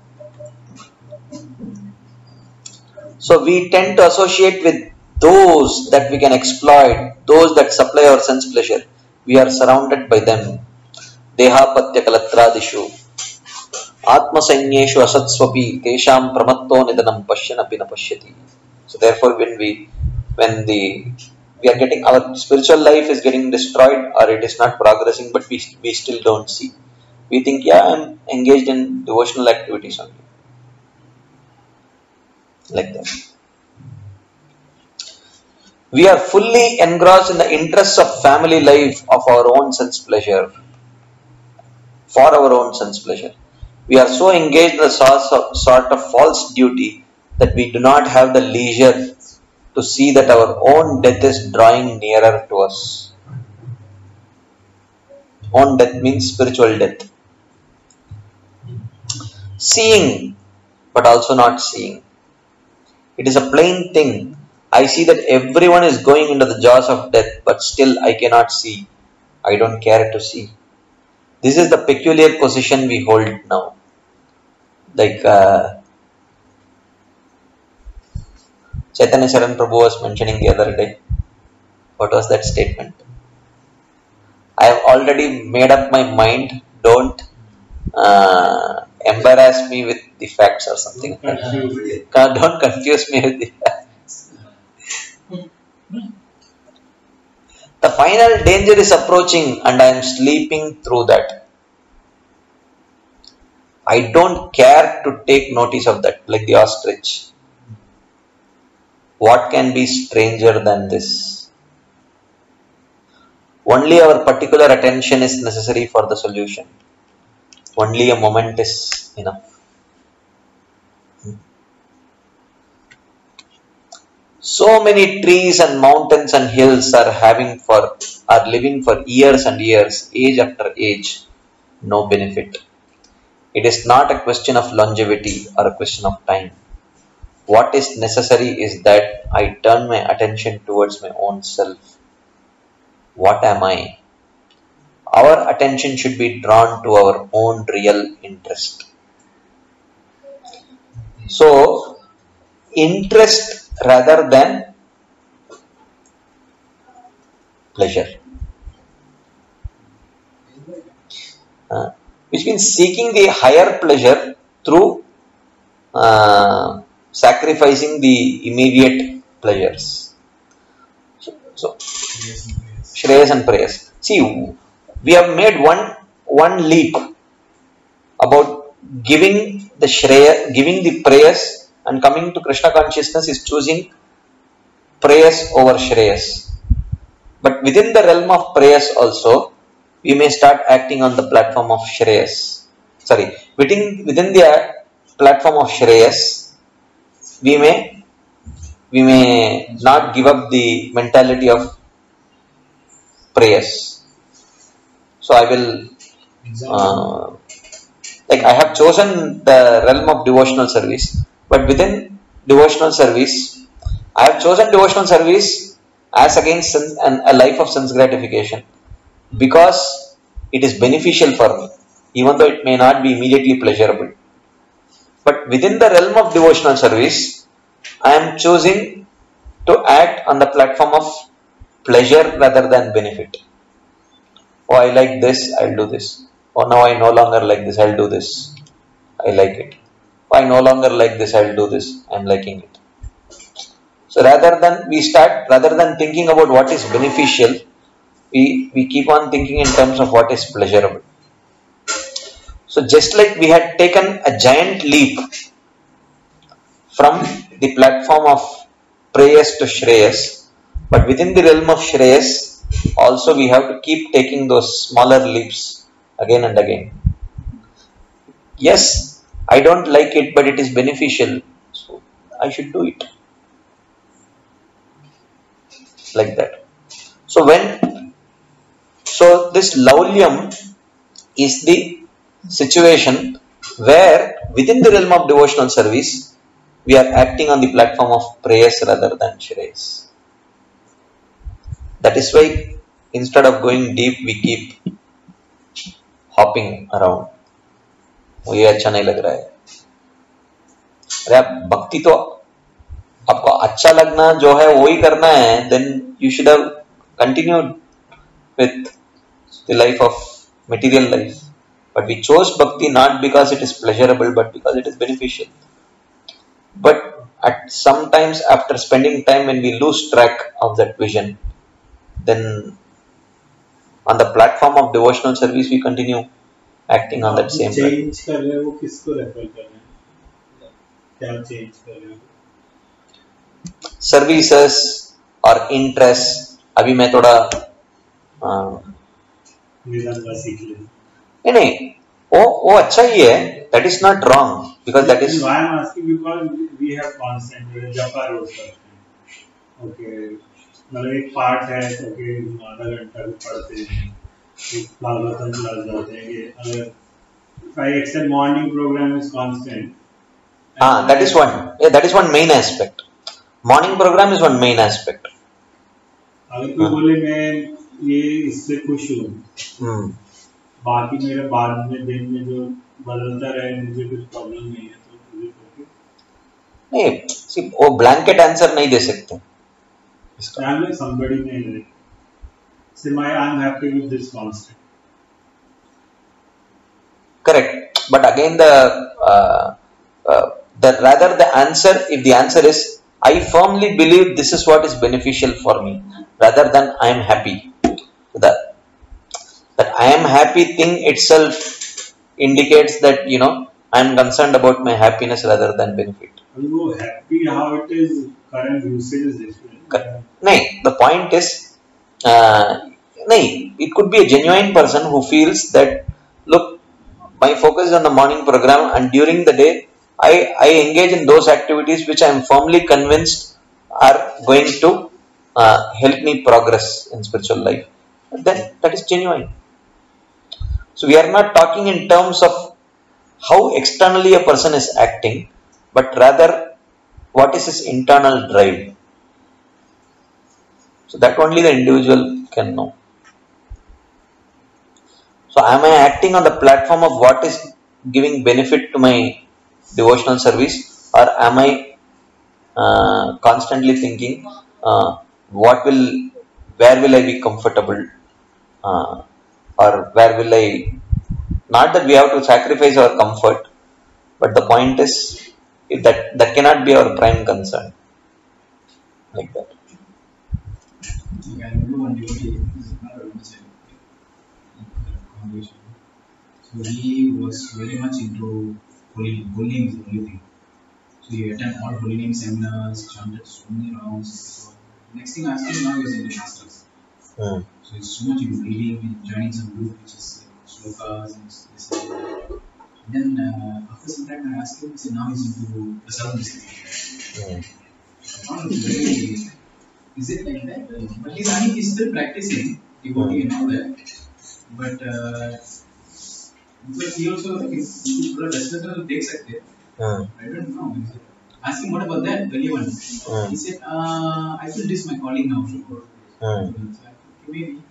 A: So we tend to associate with those that we can exploit, those that supply our sense pleasure. We are surrounded by them. Dehapatya kalatradishu. Atmasanyeshu asatsvapi tesham pramatto nidanam pashyanapi na pashyati. So therefore when we, when the, we are getting, our spiritual life is getting destroyed or it is not progressing, but we, we still don't see. We think, yeah, I'm engaged in devotional activities only. Like that. We are fully engrossed in the interests of family life of our own sense pleasure. For our own sense pleasure. We are so engaged in a sort of, sort of false duty that we do not have the leisure to see that our own death is drawing nearer to us. Own death means spiritual death. Seeing, but also not seeing. It is a plain thing. I see that everyone is going into the jaws of death, but still I cannot see. I don't care to see. This is the peculiar position we hold now. Like, uh, Chaitanya Charan Prabhu was mentioning the other day. What was that statement? I have already made up my mind. Don't uh, embarrass me with the facts or something.
B: Confused.
A: Don't confuse me with the facts. The final danger is approaching and I am sleeping through that. I don't care to take notice of that, like the ostrich. What can be stranger than this? Only our particular attention is necessary for the solution. Only a moment is enough. So many trees and mountains and hills are having for are living for years and years, age after age, no benefit. It is not a question of longevity or a question of time. What is necessary is that I turn my attention towards my own self. What am I? Our attention should be drawn to our own real interest. So, interest rather than pleasure. Uh, which means seeking the higher pleasure through uh, sacrificing the immediate pleasures. So, so Shreyas and Prayas. See, we have made one one leap about giving the Shreya, giving the Prayas and coming to Krishna consciousness is choosing Prayas over Shreyas. But within the realm of Prayas also, we may start acting on the platform of Shreyas. Sorry, within within the platform of Shreyas, we may we may not give up the mentality of Prayas. So I will, uh, like I have chosen the realm of devotional service, but within devotional service, I have chosen devotional service as against an, a life of sense gratification because it is beneficial for me, even though it may not be immediately pleasurable. But within the realm of devotional service, I am choosing to act on the platform of pleasure rather than benefit. Oh, I like this, I'll do this. Oh, now I no longer like this, I'll do this. I like it. Oh, I no longer like this, I'll do this. I'm liking it. So rather than we start, rather than thinking about what is beneficial, we, we keep on thinking in terms of what is pleasurable. So just like we had taken a giant leap from the platform of Prayas to Shreyas, but within the realm of Shreyas, also we have to keep taking those smaller leaps again and again. Yes, I don't like it, but it is beneficial, so I should do it. Like that. So when, so this laulyam is the situation where within the realm of devotional service, we are acting on the platform of Prayas rather than Shreyas. That is why instead of going deep, we keep hopping around. मुझे अच्छा नहीं लग रहा है. अरे आप भक्ति तो आपको अच्छा लगना जो है वो ही करना है. Then you should have continued with the life of material life. But we chose bhakti not because it is pleasurable, but because it is beneficial. But at sometimes after spending time when we lose track of that vision, then on the platform of devotional service we continue acting on that same
B: platform. Change कर रहे हो किसको refer कर रहे हैं? क्या change कर रहे हो?
A: Services or interests. अभी मैं थोड़ा
B: निरंतर सीख ले.
A: नहीं नहीं वो वो अच्छा ही है. That is not wrong because that is.
B: Why I'm asking because we have constant जपा रोज करते हैं. Okay. मतलब एक पार्ट है तो कि आधा घंटा भी पढ़ते हैं, एक भागवतम क्लास जाते हैं कि अगर if I accept morning program is constant.
A: Ah, that is one. Yeah, that is one main aspect. Morning program is one main aspect.
B: अगर कोई बोले मैं ये इससे खुश हूँ, बाकी मेरे बाद में दिन में जो बदलता रहे मुझे कुछ प्रॉब्लम नहीं है तो मुझे
A: नहीं see वो blanket answer नहीं दे सकते इसका.
B: I'm like somebody may like say my I'm happy with this constant.
A: Correct, but again the uh, uh, the rather the answer, if the answer is I firmly believe this is what is beneficial for me, rather than I am happy. That that I am happy thing itself indicates that you know I am concerned about my happiness rather than benefit.
B: And वो happy how it is current usage is different.
A: Correct. No, the point is, uh, no, it could be a genuine person who feels that look, my focus is on the morning program, and during the day I, I engage in those activities which I am firmly convinced are going to uh, help me progress in spiritual life. Then that is genuine. So we are not talking in terms of how externally a person is acting, but rather what is his internal drive. So that only the individual can know. So am I acting on the platform of what is giving benefit to my devotional service, or am I uh, constantly thinking uh, what will, where will I be comfortable, uh, or where will I, not that we have to sacrifice our comfort, but the point is that that cannot be our prime concern, like that.
C: I remember one devotee, this is not a religion, congregation. So he was very much into holy, holy name is the only thing. So he attended all holy name seminars, chanted so many rounds. So next thing I asked him, now he is into Shastras.
A: Hmm.
C: So he's so much into reading and joining some group which is like slokas and this and that. Then uh, after some time I asked him, he said now he's into the Southern
A: Hmm.
C: I found it very, is it like that? But he's, I mean, he's still practicing devotee and all that. But uh, but he also like he's he's थोड़ा restless है तो देख सकते हैं.
A: Hmm.
C: I don't know. Ask him what about that earlier one.
A: Hmm.
C: He said, uh, I feel this is my calling now.
A: Hmm.
C: So I thought, maybe.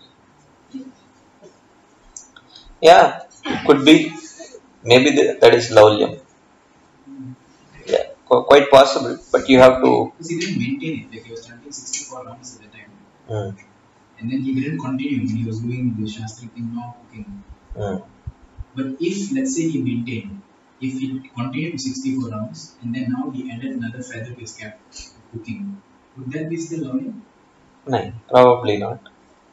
A: Yeah, it could be. Maybe the, that is Laulyam. Yeah, qu- quite possible. But you have to.
C: Because he didn't maintain it. Like he was chanting sixty-four rounds at the time.
A: Hmm.
C: And then he didn't continue when he was doing the Shastri thing now cooking.
A: Hmm.
C: But if, let's say, he maintained, if he continued to sixty-four rounds and then now he added another feather to his cap cooking, would that be still learning?
A: No, probably not.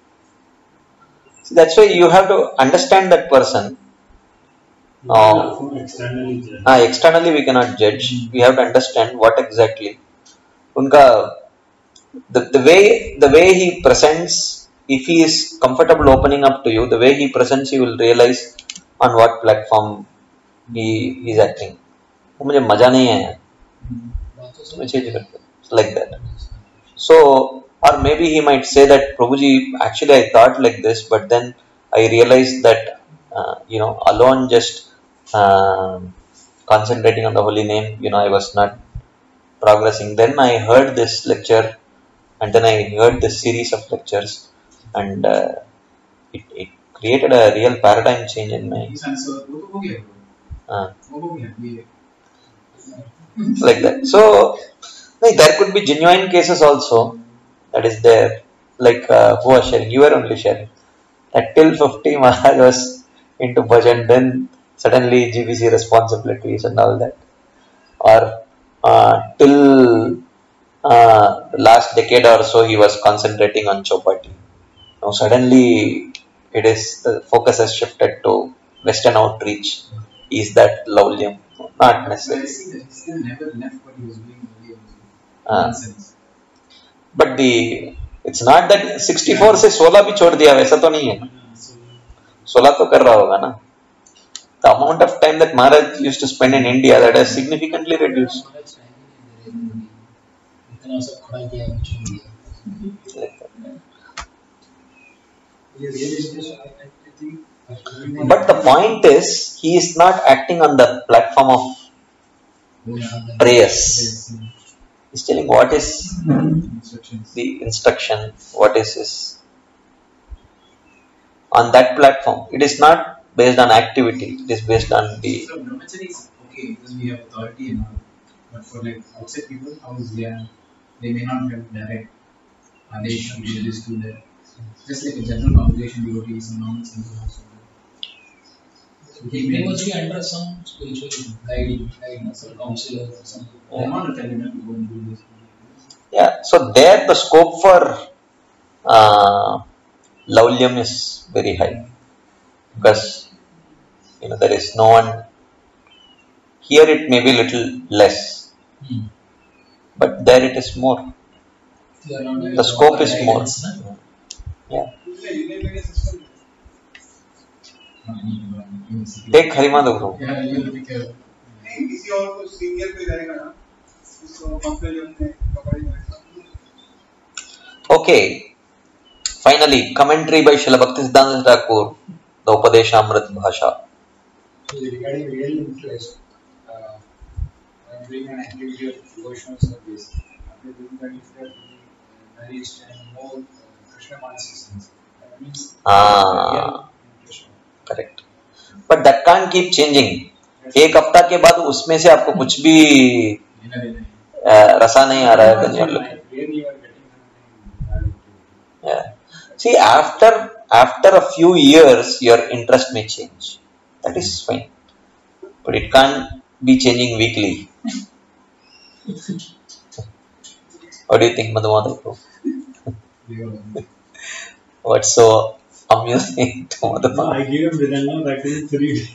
A: So that's why you have to understand that person. Oh.
B: Externally judge.
A: Ah, externally we cannot judge. We have to understand what exactly. Unka, the, the way the way he presents, if he is comfortable opening up to you, the way he presents, you will realize on what platform he is acting. वो मुझे मजा नहीं आया. मैं change करता हूँ. Like that. So, or maybe he might say that Prabhuji, actually I thought like this, but then I realized that uh, you know alone just um concentrating on the holy name, you know I was not progressing. Then I heard this lecture, and then I heard this series of lectures, and uh, it, it created a real paradigm change in my
C: His answer, वो तो हो गया bro.
A: uh,
C: वो हो गया ये.
A: like that. So like, there could be genuine cases also that is there, like uh, who was sharing, you were only sharing that till fifty Maharaj was into bhajan, then suddenly G B C responsibilities and all that, or uh, till uh, the last decade or so he was concentrating on Chopati. Now suddenly it is, the focus has shifted to Western outreach. Is that Laulyam? Not
C: But I
A: necessarily.
C: see that he still never left what he was doing earlier.
A: Ah.
C: Nonsense.
A: But the it's not that sixty-four से सोलह भी छोड़ दिया, वैसा तो नहीं है. सोलह तो कर रहा होगा ना. The amount of time that Maharaj used to spend in India, that has significantly reduced.
D: इतना सब खड़ा किया है कुछ नहीं है.
F: ये realization, I, I I think.
A: But the point is, he is not acting on the platform of prayers. He's telling what is
C: Instructions.
A: the instruction, what is his. On that platform, it is not based on activity, it is based on the.
C: So brahmachari is okay because we have authority and all. But for like outside people, how is they are, they may not have direct Adesh or Vishalis to their, just like a general congregation devotee, some nuns in the house.
D: They, they must be under some spiritual guiding, guidance or counselor or something.
C: They are not telling them to go and do this.
A: Yeah, so there the scope for uh, laulyam is very high because you know there is no one. Here it may be little less,
D: Hmm.
A: but there it is more.
D: They are not
A: The scope is more.
D: guidance, na?
A: Yeah.
E: It's a Union Media system.
A: Take Harimada Guru.
C: Yeah, you will be careful.
E: नहीं किसी और को senior पे जाएगा ना उसको comparison में कपड़े में
A: Okay. Finally, commentary by Srila Bhaktisiddhanta Thakur, the Upadeshamrit Bhasha.
F: So regarding real interest, uh, when doing an activity of devotional service, after doing that, if they are feeling uh, nourished and more uh, Krishna consciousness, that means
A: Ah.
F: real interest.
A: Correct. But that can't keep changing. एक हफ्ता के बाद उसमें से आपको कुछ भी
C: लेना देना है.
A: uh, रसा नहीं आ रहा है then you are looking.
F: Really, you are getting something valuable.
A: Yeah. See, after after a few years, your interest may change. That is fine, but it can't be changing weekly. What do you think, Madhumata Prabhu?
C: You
A: What's so amusing to
B: No,
A: Madhumata?
B: I give him Mridanga back in three days.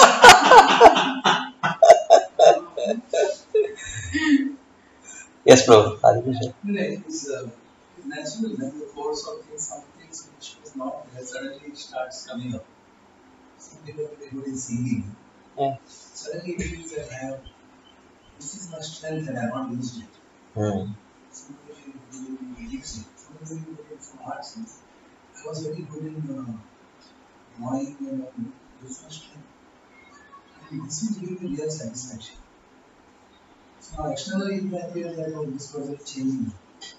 A: Yes, bro. Harikrishna.
G: It's uh, natural in the course of things, some things which was not there suddenly it starts coming up. Some people everybody is singing.
A: Yeah.
G: Suddenly it feels that I have this is my strength and I have not used it.
A: Hmm.
G: Somebody feel really believes it. Somebody look at some art sense. I was very good in uh, drawing and uh, this my strength. And this will give me real satisfaction. So now externally it may appear that oh, this was changing.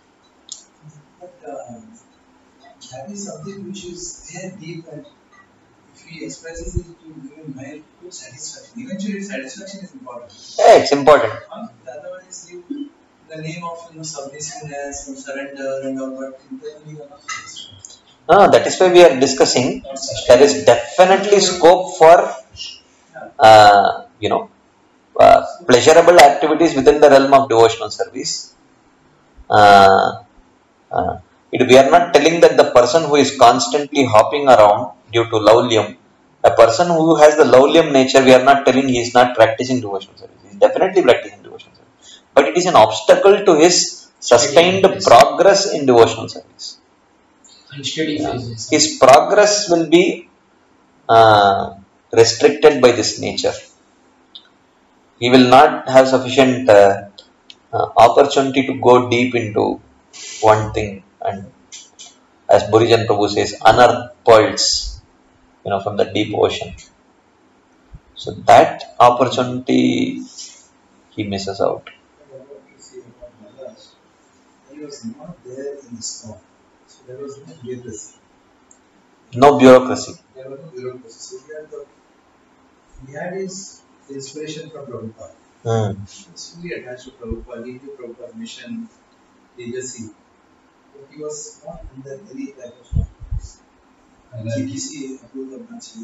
G: But uh, that is something which is there deep and if he expresses it to give him mild good satisfaction. Eventually satisfaction is important.
A: Yeah, it's important.
G: Uh, the other one is you in the name of you know submissiveness and surrender and all, but internally you are not satisfied.
A: No, that is why we are discussing. There is definitely scope for, uh, you know, uh, pleasurable activities within the realm of devotional service. Uh, uh, it, we are not telling that the person who is constantly hopping around due to laulyam, a person who has the laulyam nature, we are not telling he is not practicing devotional service. He is definitely practicing devotional service. But it is an obstacle to his sustained progress in devotional service.
D: Unsteady phases.
A: His progress will be uh, restricted by this nature. He will not have sufficient uh, uh, opportunity to go deep into one thing, and as Burijan Prabhu says, unearth pearls, you know, from the deep ocean. So that opportunity he misses out.
G: What you say about Maharaj, he was not there in the storm. So there was no bureaucracy.
A: No bureaucracy.
G: There was no bureaucracy. So he had, the, he had his inspiration from Prabhupada.
A: Hmm.
G: He was fully attached to Prabhupada. He knew Prabhupada's mission, legacy. But he was not in the any type of G P C approval of much.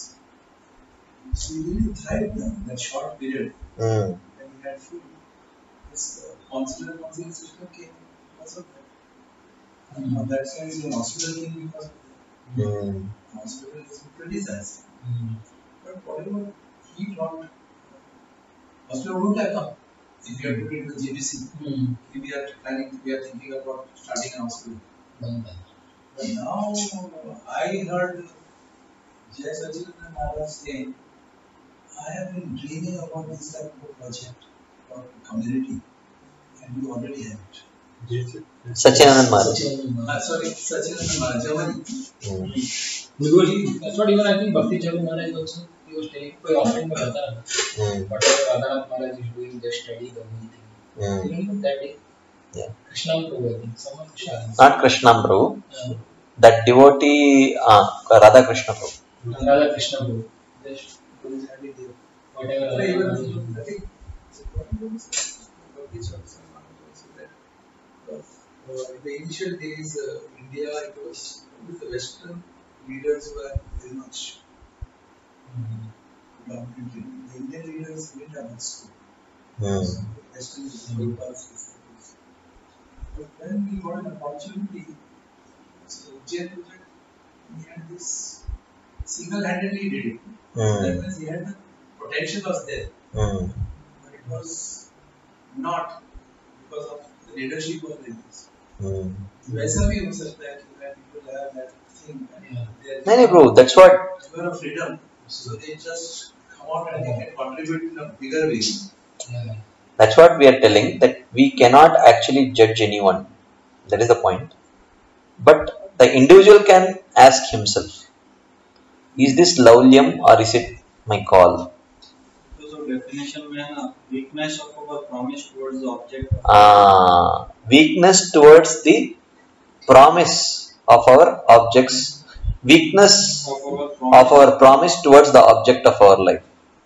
G: So he really thrived in that short period
A: Hmm.
G: when he had full. This uh, consular counseling system came because of that. And on that sense, the hospital came because of that.
A: Hmm.
G: Hospital is criticized.
D: Hmm.
G: But whatever he brought, hospital wouldn't have come if you had put it into G B C.
D: Hmm.
G: If we are planning, we are thinking about starting an hospital.
D: Done that.
G: But now I heard Jai Sachidananda Maharaj saying, I have been dreaming about this type of a project for community, and you already have it.
A: Sachinanand Maharaj.
G: Uh, sorry, Sachidananda Maharaj, Germany.
A: Hmm.
D: Because he, that's what even I think Bhakti Charu Maharaj also, he was telling, कोई offering में रहता रहा.
A: Hmm.
D: Whatever Radhanath Maharaj is doing, just study the whole thing.
A: Hmm.
D: You remember that day?
A: Yeah.
D: Krishna Prabhu, I think, someone Krishna.
A: Not Krishnam Prabhu.
D: Uh,
A: That devotee, uh, Radha Krishna Prabhu.
D: Radha Krishna Prabhu. Just
G: Who is having the
D: whatever.
G: So
D: Radha
G: even,
D: Maharaj-
G: I think, speech of Salman also that uh, uh, in the initial days, uh, India, it was with the Western leaders were very much dominated. The Indian leaders didn't have much scope.
A: Hmm.
G: So the Western bypass facilities. But when we got an opportunity, so J project, he had this single-handedly did it.
A: Hmm.
G: That means he had the potential was there,
A: Hmm.
G: but it was not because of the leadership of the leaders.
A: Hmm.
G: वैसा भी हो सकता है कि when people have that thing, they
A: No, no, bro, that's what.
G: are of freedom, so they just come out and they can contribute in a bigger way.
D: Yeah.
A: That's what we are telling, that we cannot actually judge anyone. That is the point. But the individual can ask himself, is this laulyam or is it my call?
H: So definition में है ना, weakness of our promise towards the object of
A: Ah, weakness towards the promise of our objects, weakness
H: of our promise.
A: of our promise towards the object of our life.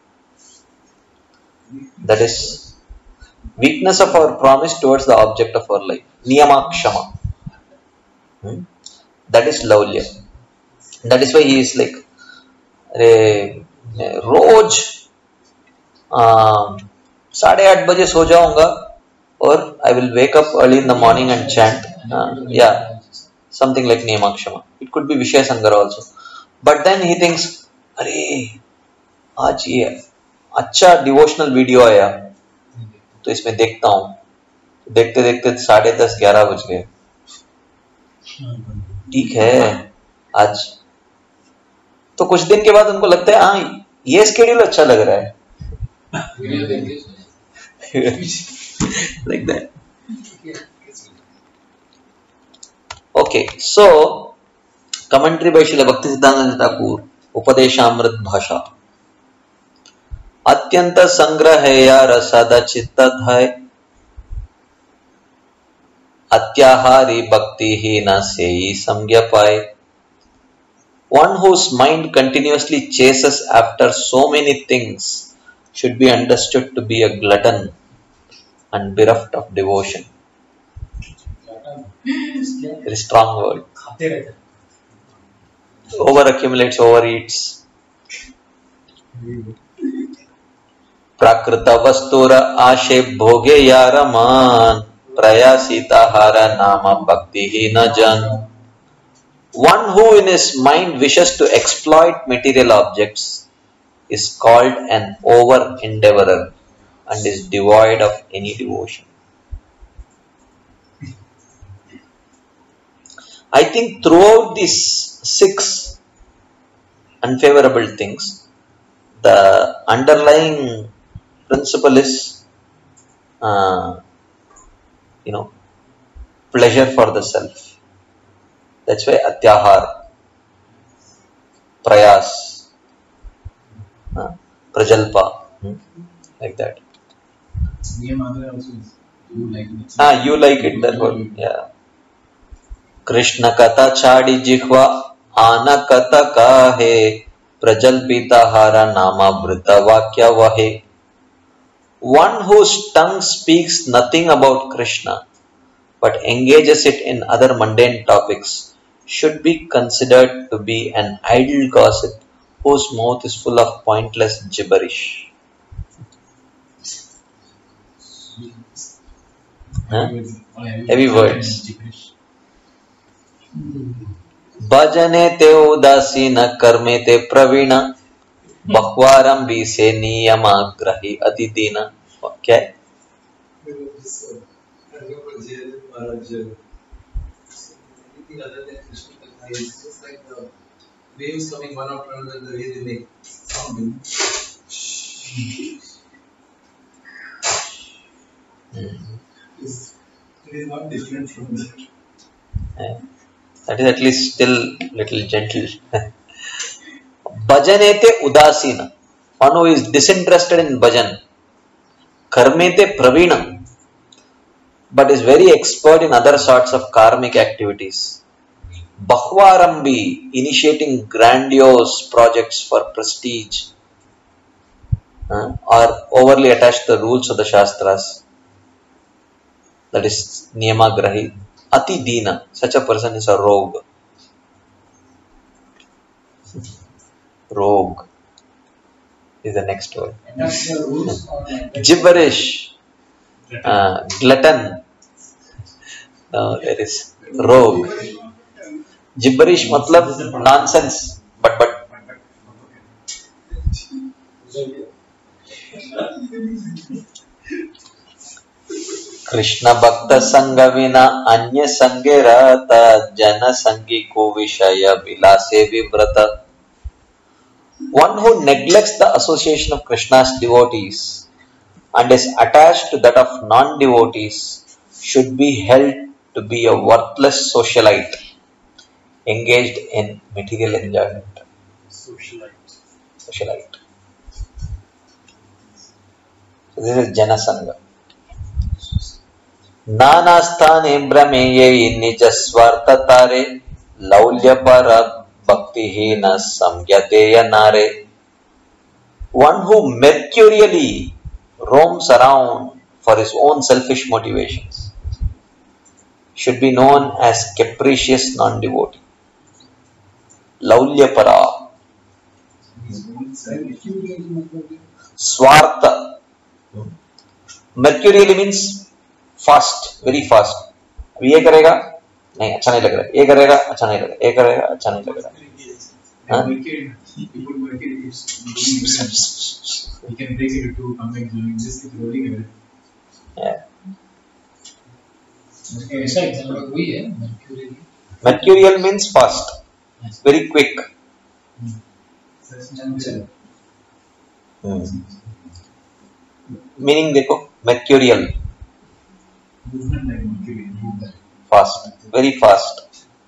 A: That is weakness of our promise towards the object of our life. Niyamakshama. Hmm? That is laulyam. That is why he is like, अरे रोज साढ़े आठ बजे सो जाऊंगा और I will wake up early in the morning and chant. Uh, yeah, something like Niyamakshama. It could be Vishaya Sangara also. But then he thinks, अरे आज ये अच्छा डिवोशनल वीडियो आया तो इसमें देखता हूँ. देखते देखते साढ़े दस ग्यारह बज गए. ठीक है आज. तो कुछ दिन के बाद उनको लगता है हाँ ये स्केड्यूल अच्छा लग रहा है. Like that. Okay, so commentary by Srila Bhaktisiddhanta Thakur, Upadeshamrit Bhasha. अत्यंत संग्रहेय रसद चित्तधय अत्याहारी भक्ति ही न सेई समज्ञपाय. One whose mind continuously chases after so many things should be understood to be a glutton and bereft of devotion. Very strong word.
D: खाते रहते हैं.
A: Over accumulates, overeats. प्राकृत वस्तुर आशे भोगे यारमान प्रयासिता हारा नाम भक्ति ही न जन. One who in his mind wishes to exploit material objects is called an over endeavorer and is devoid of any devotion. I think throughout these six unfavorable things, the underlying principle is, uh, you know, pleasure for the self. That's why atyahar, prayas, uh, prajalpa, hmm? like that.
C: Niyamagara also is, you like it.
A: Ah, you like it, that word, yeah. Krishna kata chadi jihva ana kata kahe prajalpita hara nama vrita vakya vahe. One whose tongue speaks nothing about Krishna but engages it in other mundane topics should be considered to be an idle gossip whose mouth is full of pointless gibberish. Huh? Heavy words. भजने ते उदासीन कर्मे ते प्रवीण बह्वारंभी से नियमाग्रही अतिदीन. क्या है?
G: This, uh, I remember Jayadeva Maharaj, uh, anything other than Krishna Katha is just like the waves coming one after another, the way they make sound. It's- It is not different from that.
A: Yeah. That is at least still little gentle. Bhajanete udasina, one who is disinterested in bhajan. Karmete pravina, but is very expert in other sorts of karmic activities. Bhakvarambi, initiating grandiose projects for prestige, uh, or overly attached to the rules of the Shastras. that is Niyamagrahi. Ati Dina, such a person is a rogue. Rogue is the next word.
D: And that's the rules or like that.
A: Gibberish, uh, glutton. No, there is rogue. Gibberish matlab nonsense. But but Krishna Bhakta Sangha Vina Anya Sange Rata Jana Sangi Ko Vishaya Vilase Vivrata. One who neglects the association of Krishna's devotees and is attached to that of non-devotees should be held to be a worthless socialite engaged in material enjoyment.
B: Socialite.
A: Socialite. So this is Jana Sangha. नानास्थाने भ्रमेये निज स्वार्थ तारे लौल्य पर भक्तिहीन संज्ञतेय नारे. One who mercurially roams around for his own selfish motivations should be known as capricious non-devotee. Laulya para. Swartha. Mercurially means fast, very fast. अब ये करेगा नहीं अच्छा नहीं लग रहा, ये करेगा अच्छा नहीं लग रहा, ये करेगा अच्छा नहीं लग रहा. Mercurial means fast, very quick. Hmm. Meaning देखो mercurial.
C: Movement like Mercury, move that.
A: Fast, very fast.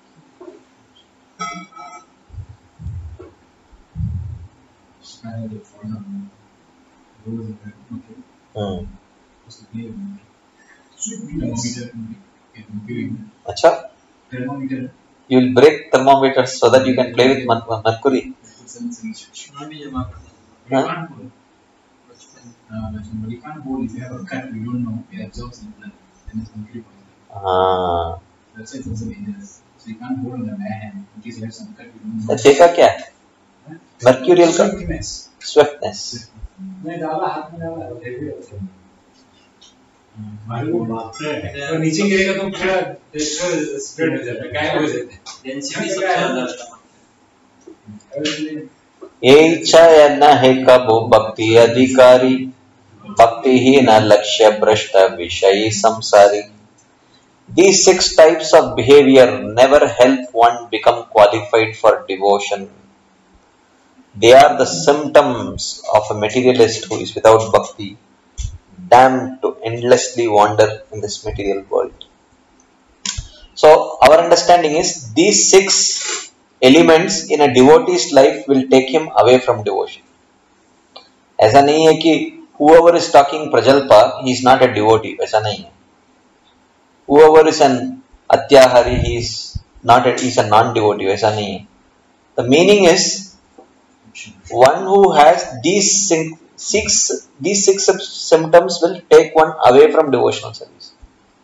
A: Hmm. Acha?
C: Thermometer.
A: You will break thermometers so that you can play with mercury. Huh?
C: Uh, but you can't hold if you have a cut, you don't know, it absorbs the blood, then it's mercury poison.
A: Ah.
C: That's why it's also dangerous. So you can't hold on the bare hand in case you have some cut, you don't know.
A: तो देखा क्या है? Mercurial का swiftness.
D: मैं डाला हाथ में डाला तो हेवी होता है.
B: भाई वो बात है.
D: तो नीचे गिरेगा तो पूरा स्प्रेड हो जाता है, गायब हो जाता है.
H: डेंसिटी सबसे ज्यादा है.
A: ये इच्छा न है कबो भक्ति अधिकारी, भक्ति ही न लक्ष्य भ्रष्ट विषयी संसारी. These six types of behavior never help one become qualified for devotion. They are the symptoms of a materialist who is without bhakti, damned to endlessly wander in this material world. So our understanding is these six elements in a devotee's life will take him away from devotion. ऐसा नहीं है कि whoever is talking prajalpa, he is not a devotee. ऐसा नहीं है. Whoever is an atyahari, he is not a, he is a non-devotee. ऐसा नहीं है. The meaning is one who has these six these six symptoms will take one away from devotional service.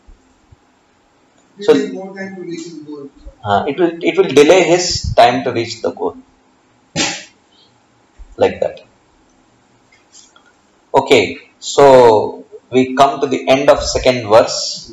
E: It
A: So
E: will take more time to reach his goal.
A: uh, it will it will delay his time to reach the goal. Like that. Okay, so we come to the end of second verse.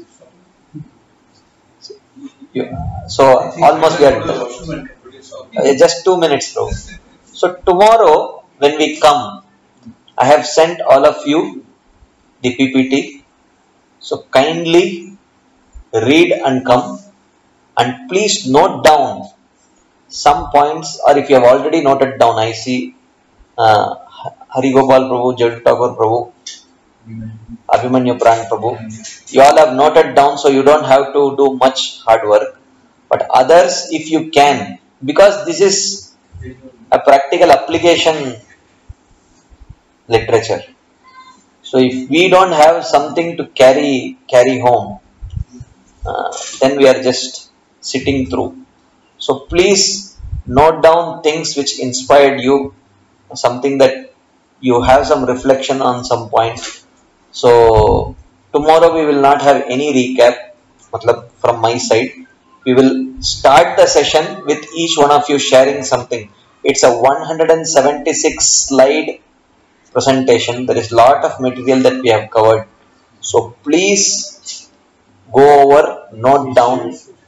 A: So almost we are uh, just two minutes, bro. So tomorrow when we come, I have sent all of you the P P T. So kindly read and come, and please note down some points, or if you have already noted down, I see uh, Hari Gopal Prabhu, Jadu Thakur Prabhu, Abhimanyu Pran Prabhu. You all have noted down, so you don't have to do much hard work. But others, if you can, because this is a practical application literature. So if we don't have something to carry carry home, uh, then we are just sitting through. So please note down things which inspired you, something that you have some reflection on some point. So tomorrow we will not have any recap, matlab from my side. We will start the session with each one of you sharing something. It's a one hundred seventy-six slide presentation. There is lot of material that we have covered. So please go over, note down.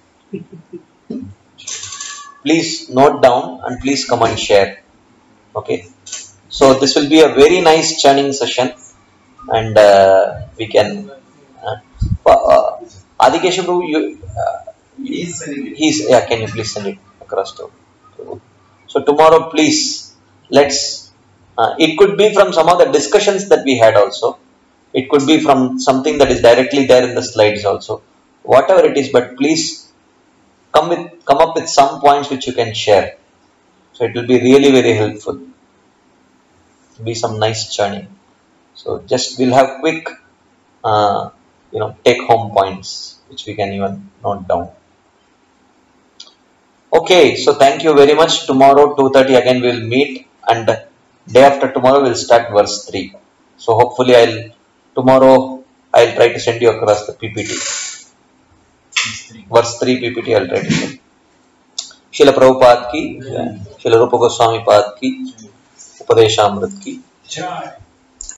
A: Please note down and please come and share. Okay. So this will be a very nice churning session, and uh, we can. Uh, uh, Adikesha Prabhu, you. Uh,
C: He's sending it.
A: He's yeah. Can you please send it across to? So tomorrow, please let's. Uh, it could be from some of the discussions that we had also. It could be from something that is directly there in the slides also. Whatever it is, but please come with come up with some points which you can share. So it will be really very helpful. Be some nice churning. So just we'll have quick, uh, you know, take home points which we can even note down. Okay, so thank you very much. Tomorrow two thirty again we will meet, and day after tomorrow we'll start verse three. So hopefully I'll tomorrow I'll try to send you across the P P T. Verse three P P T I'll try to send. Srila Prabhupada ki, Srila Rupa Goswami Pad ki, Upadeshamrit ki.
F: Jai.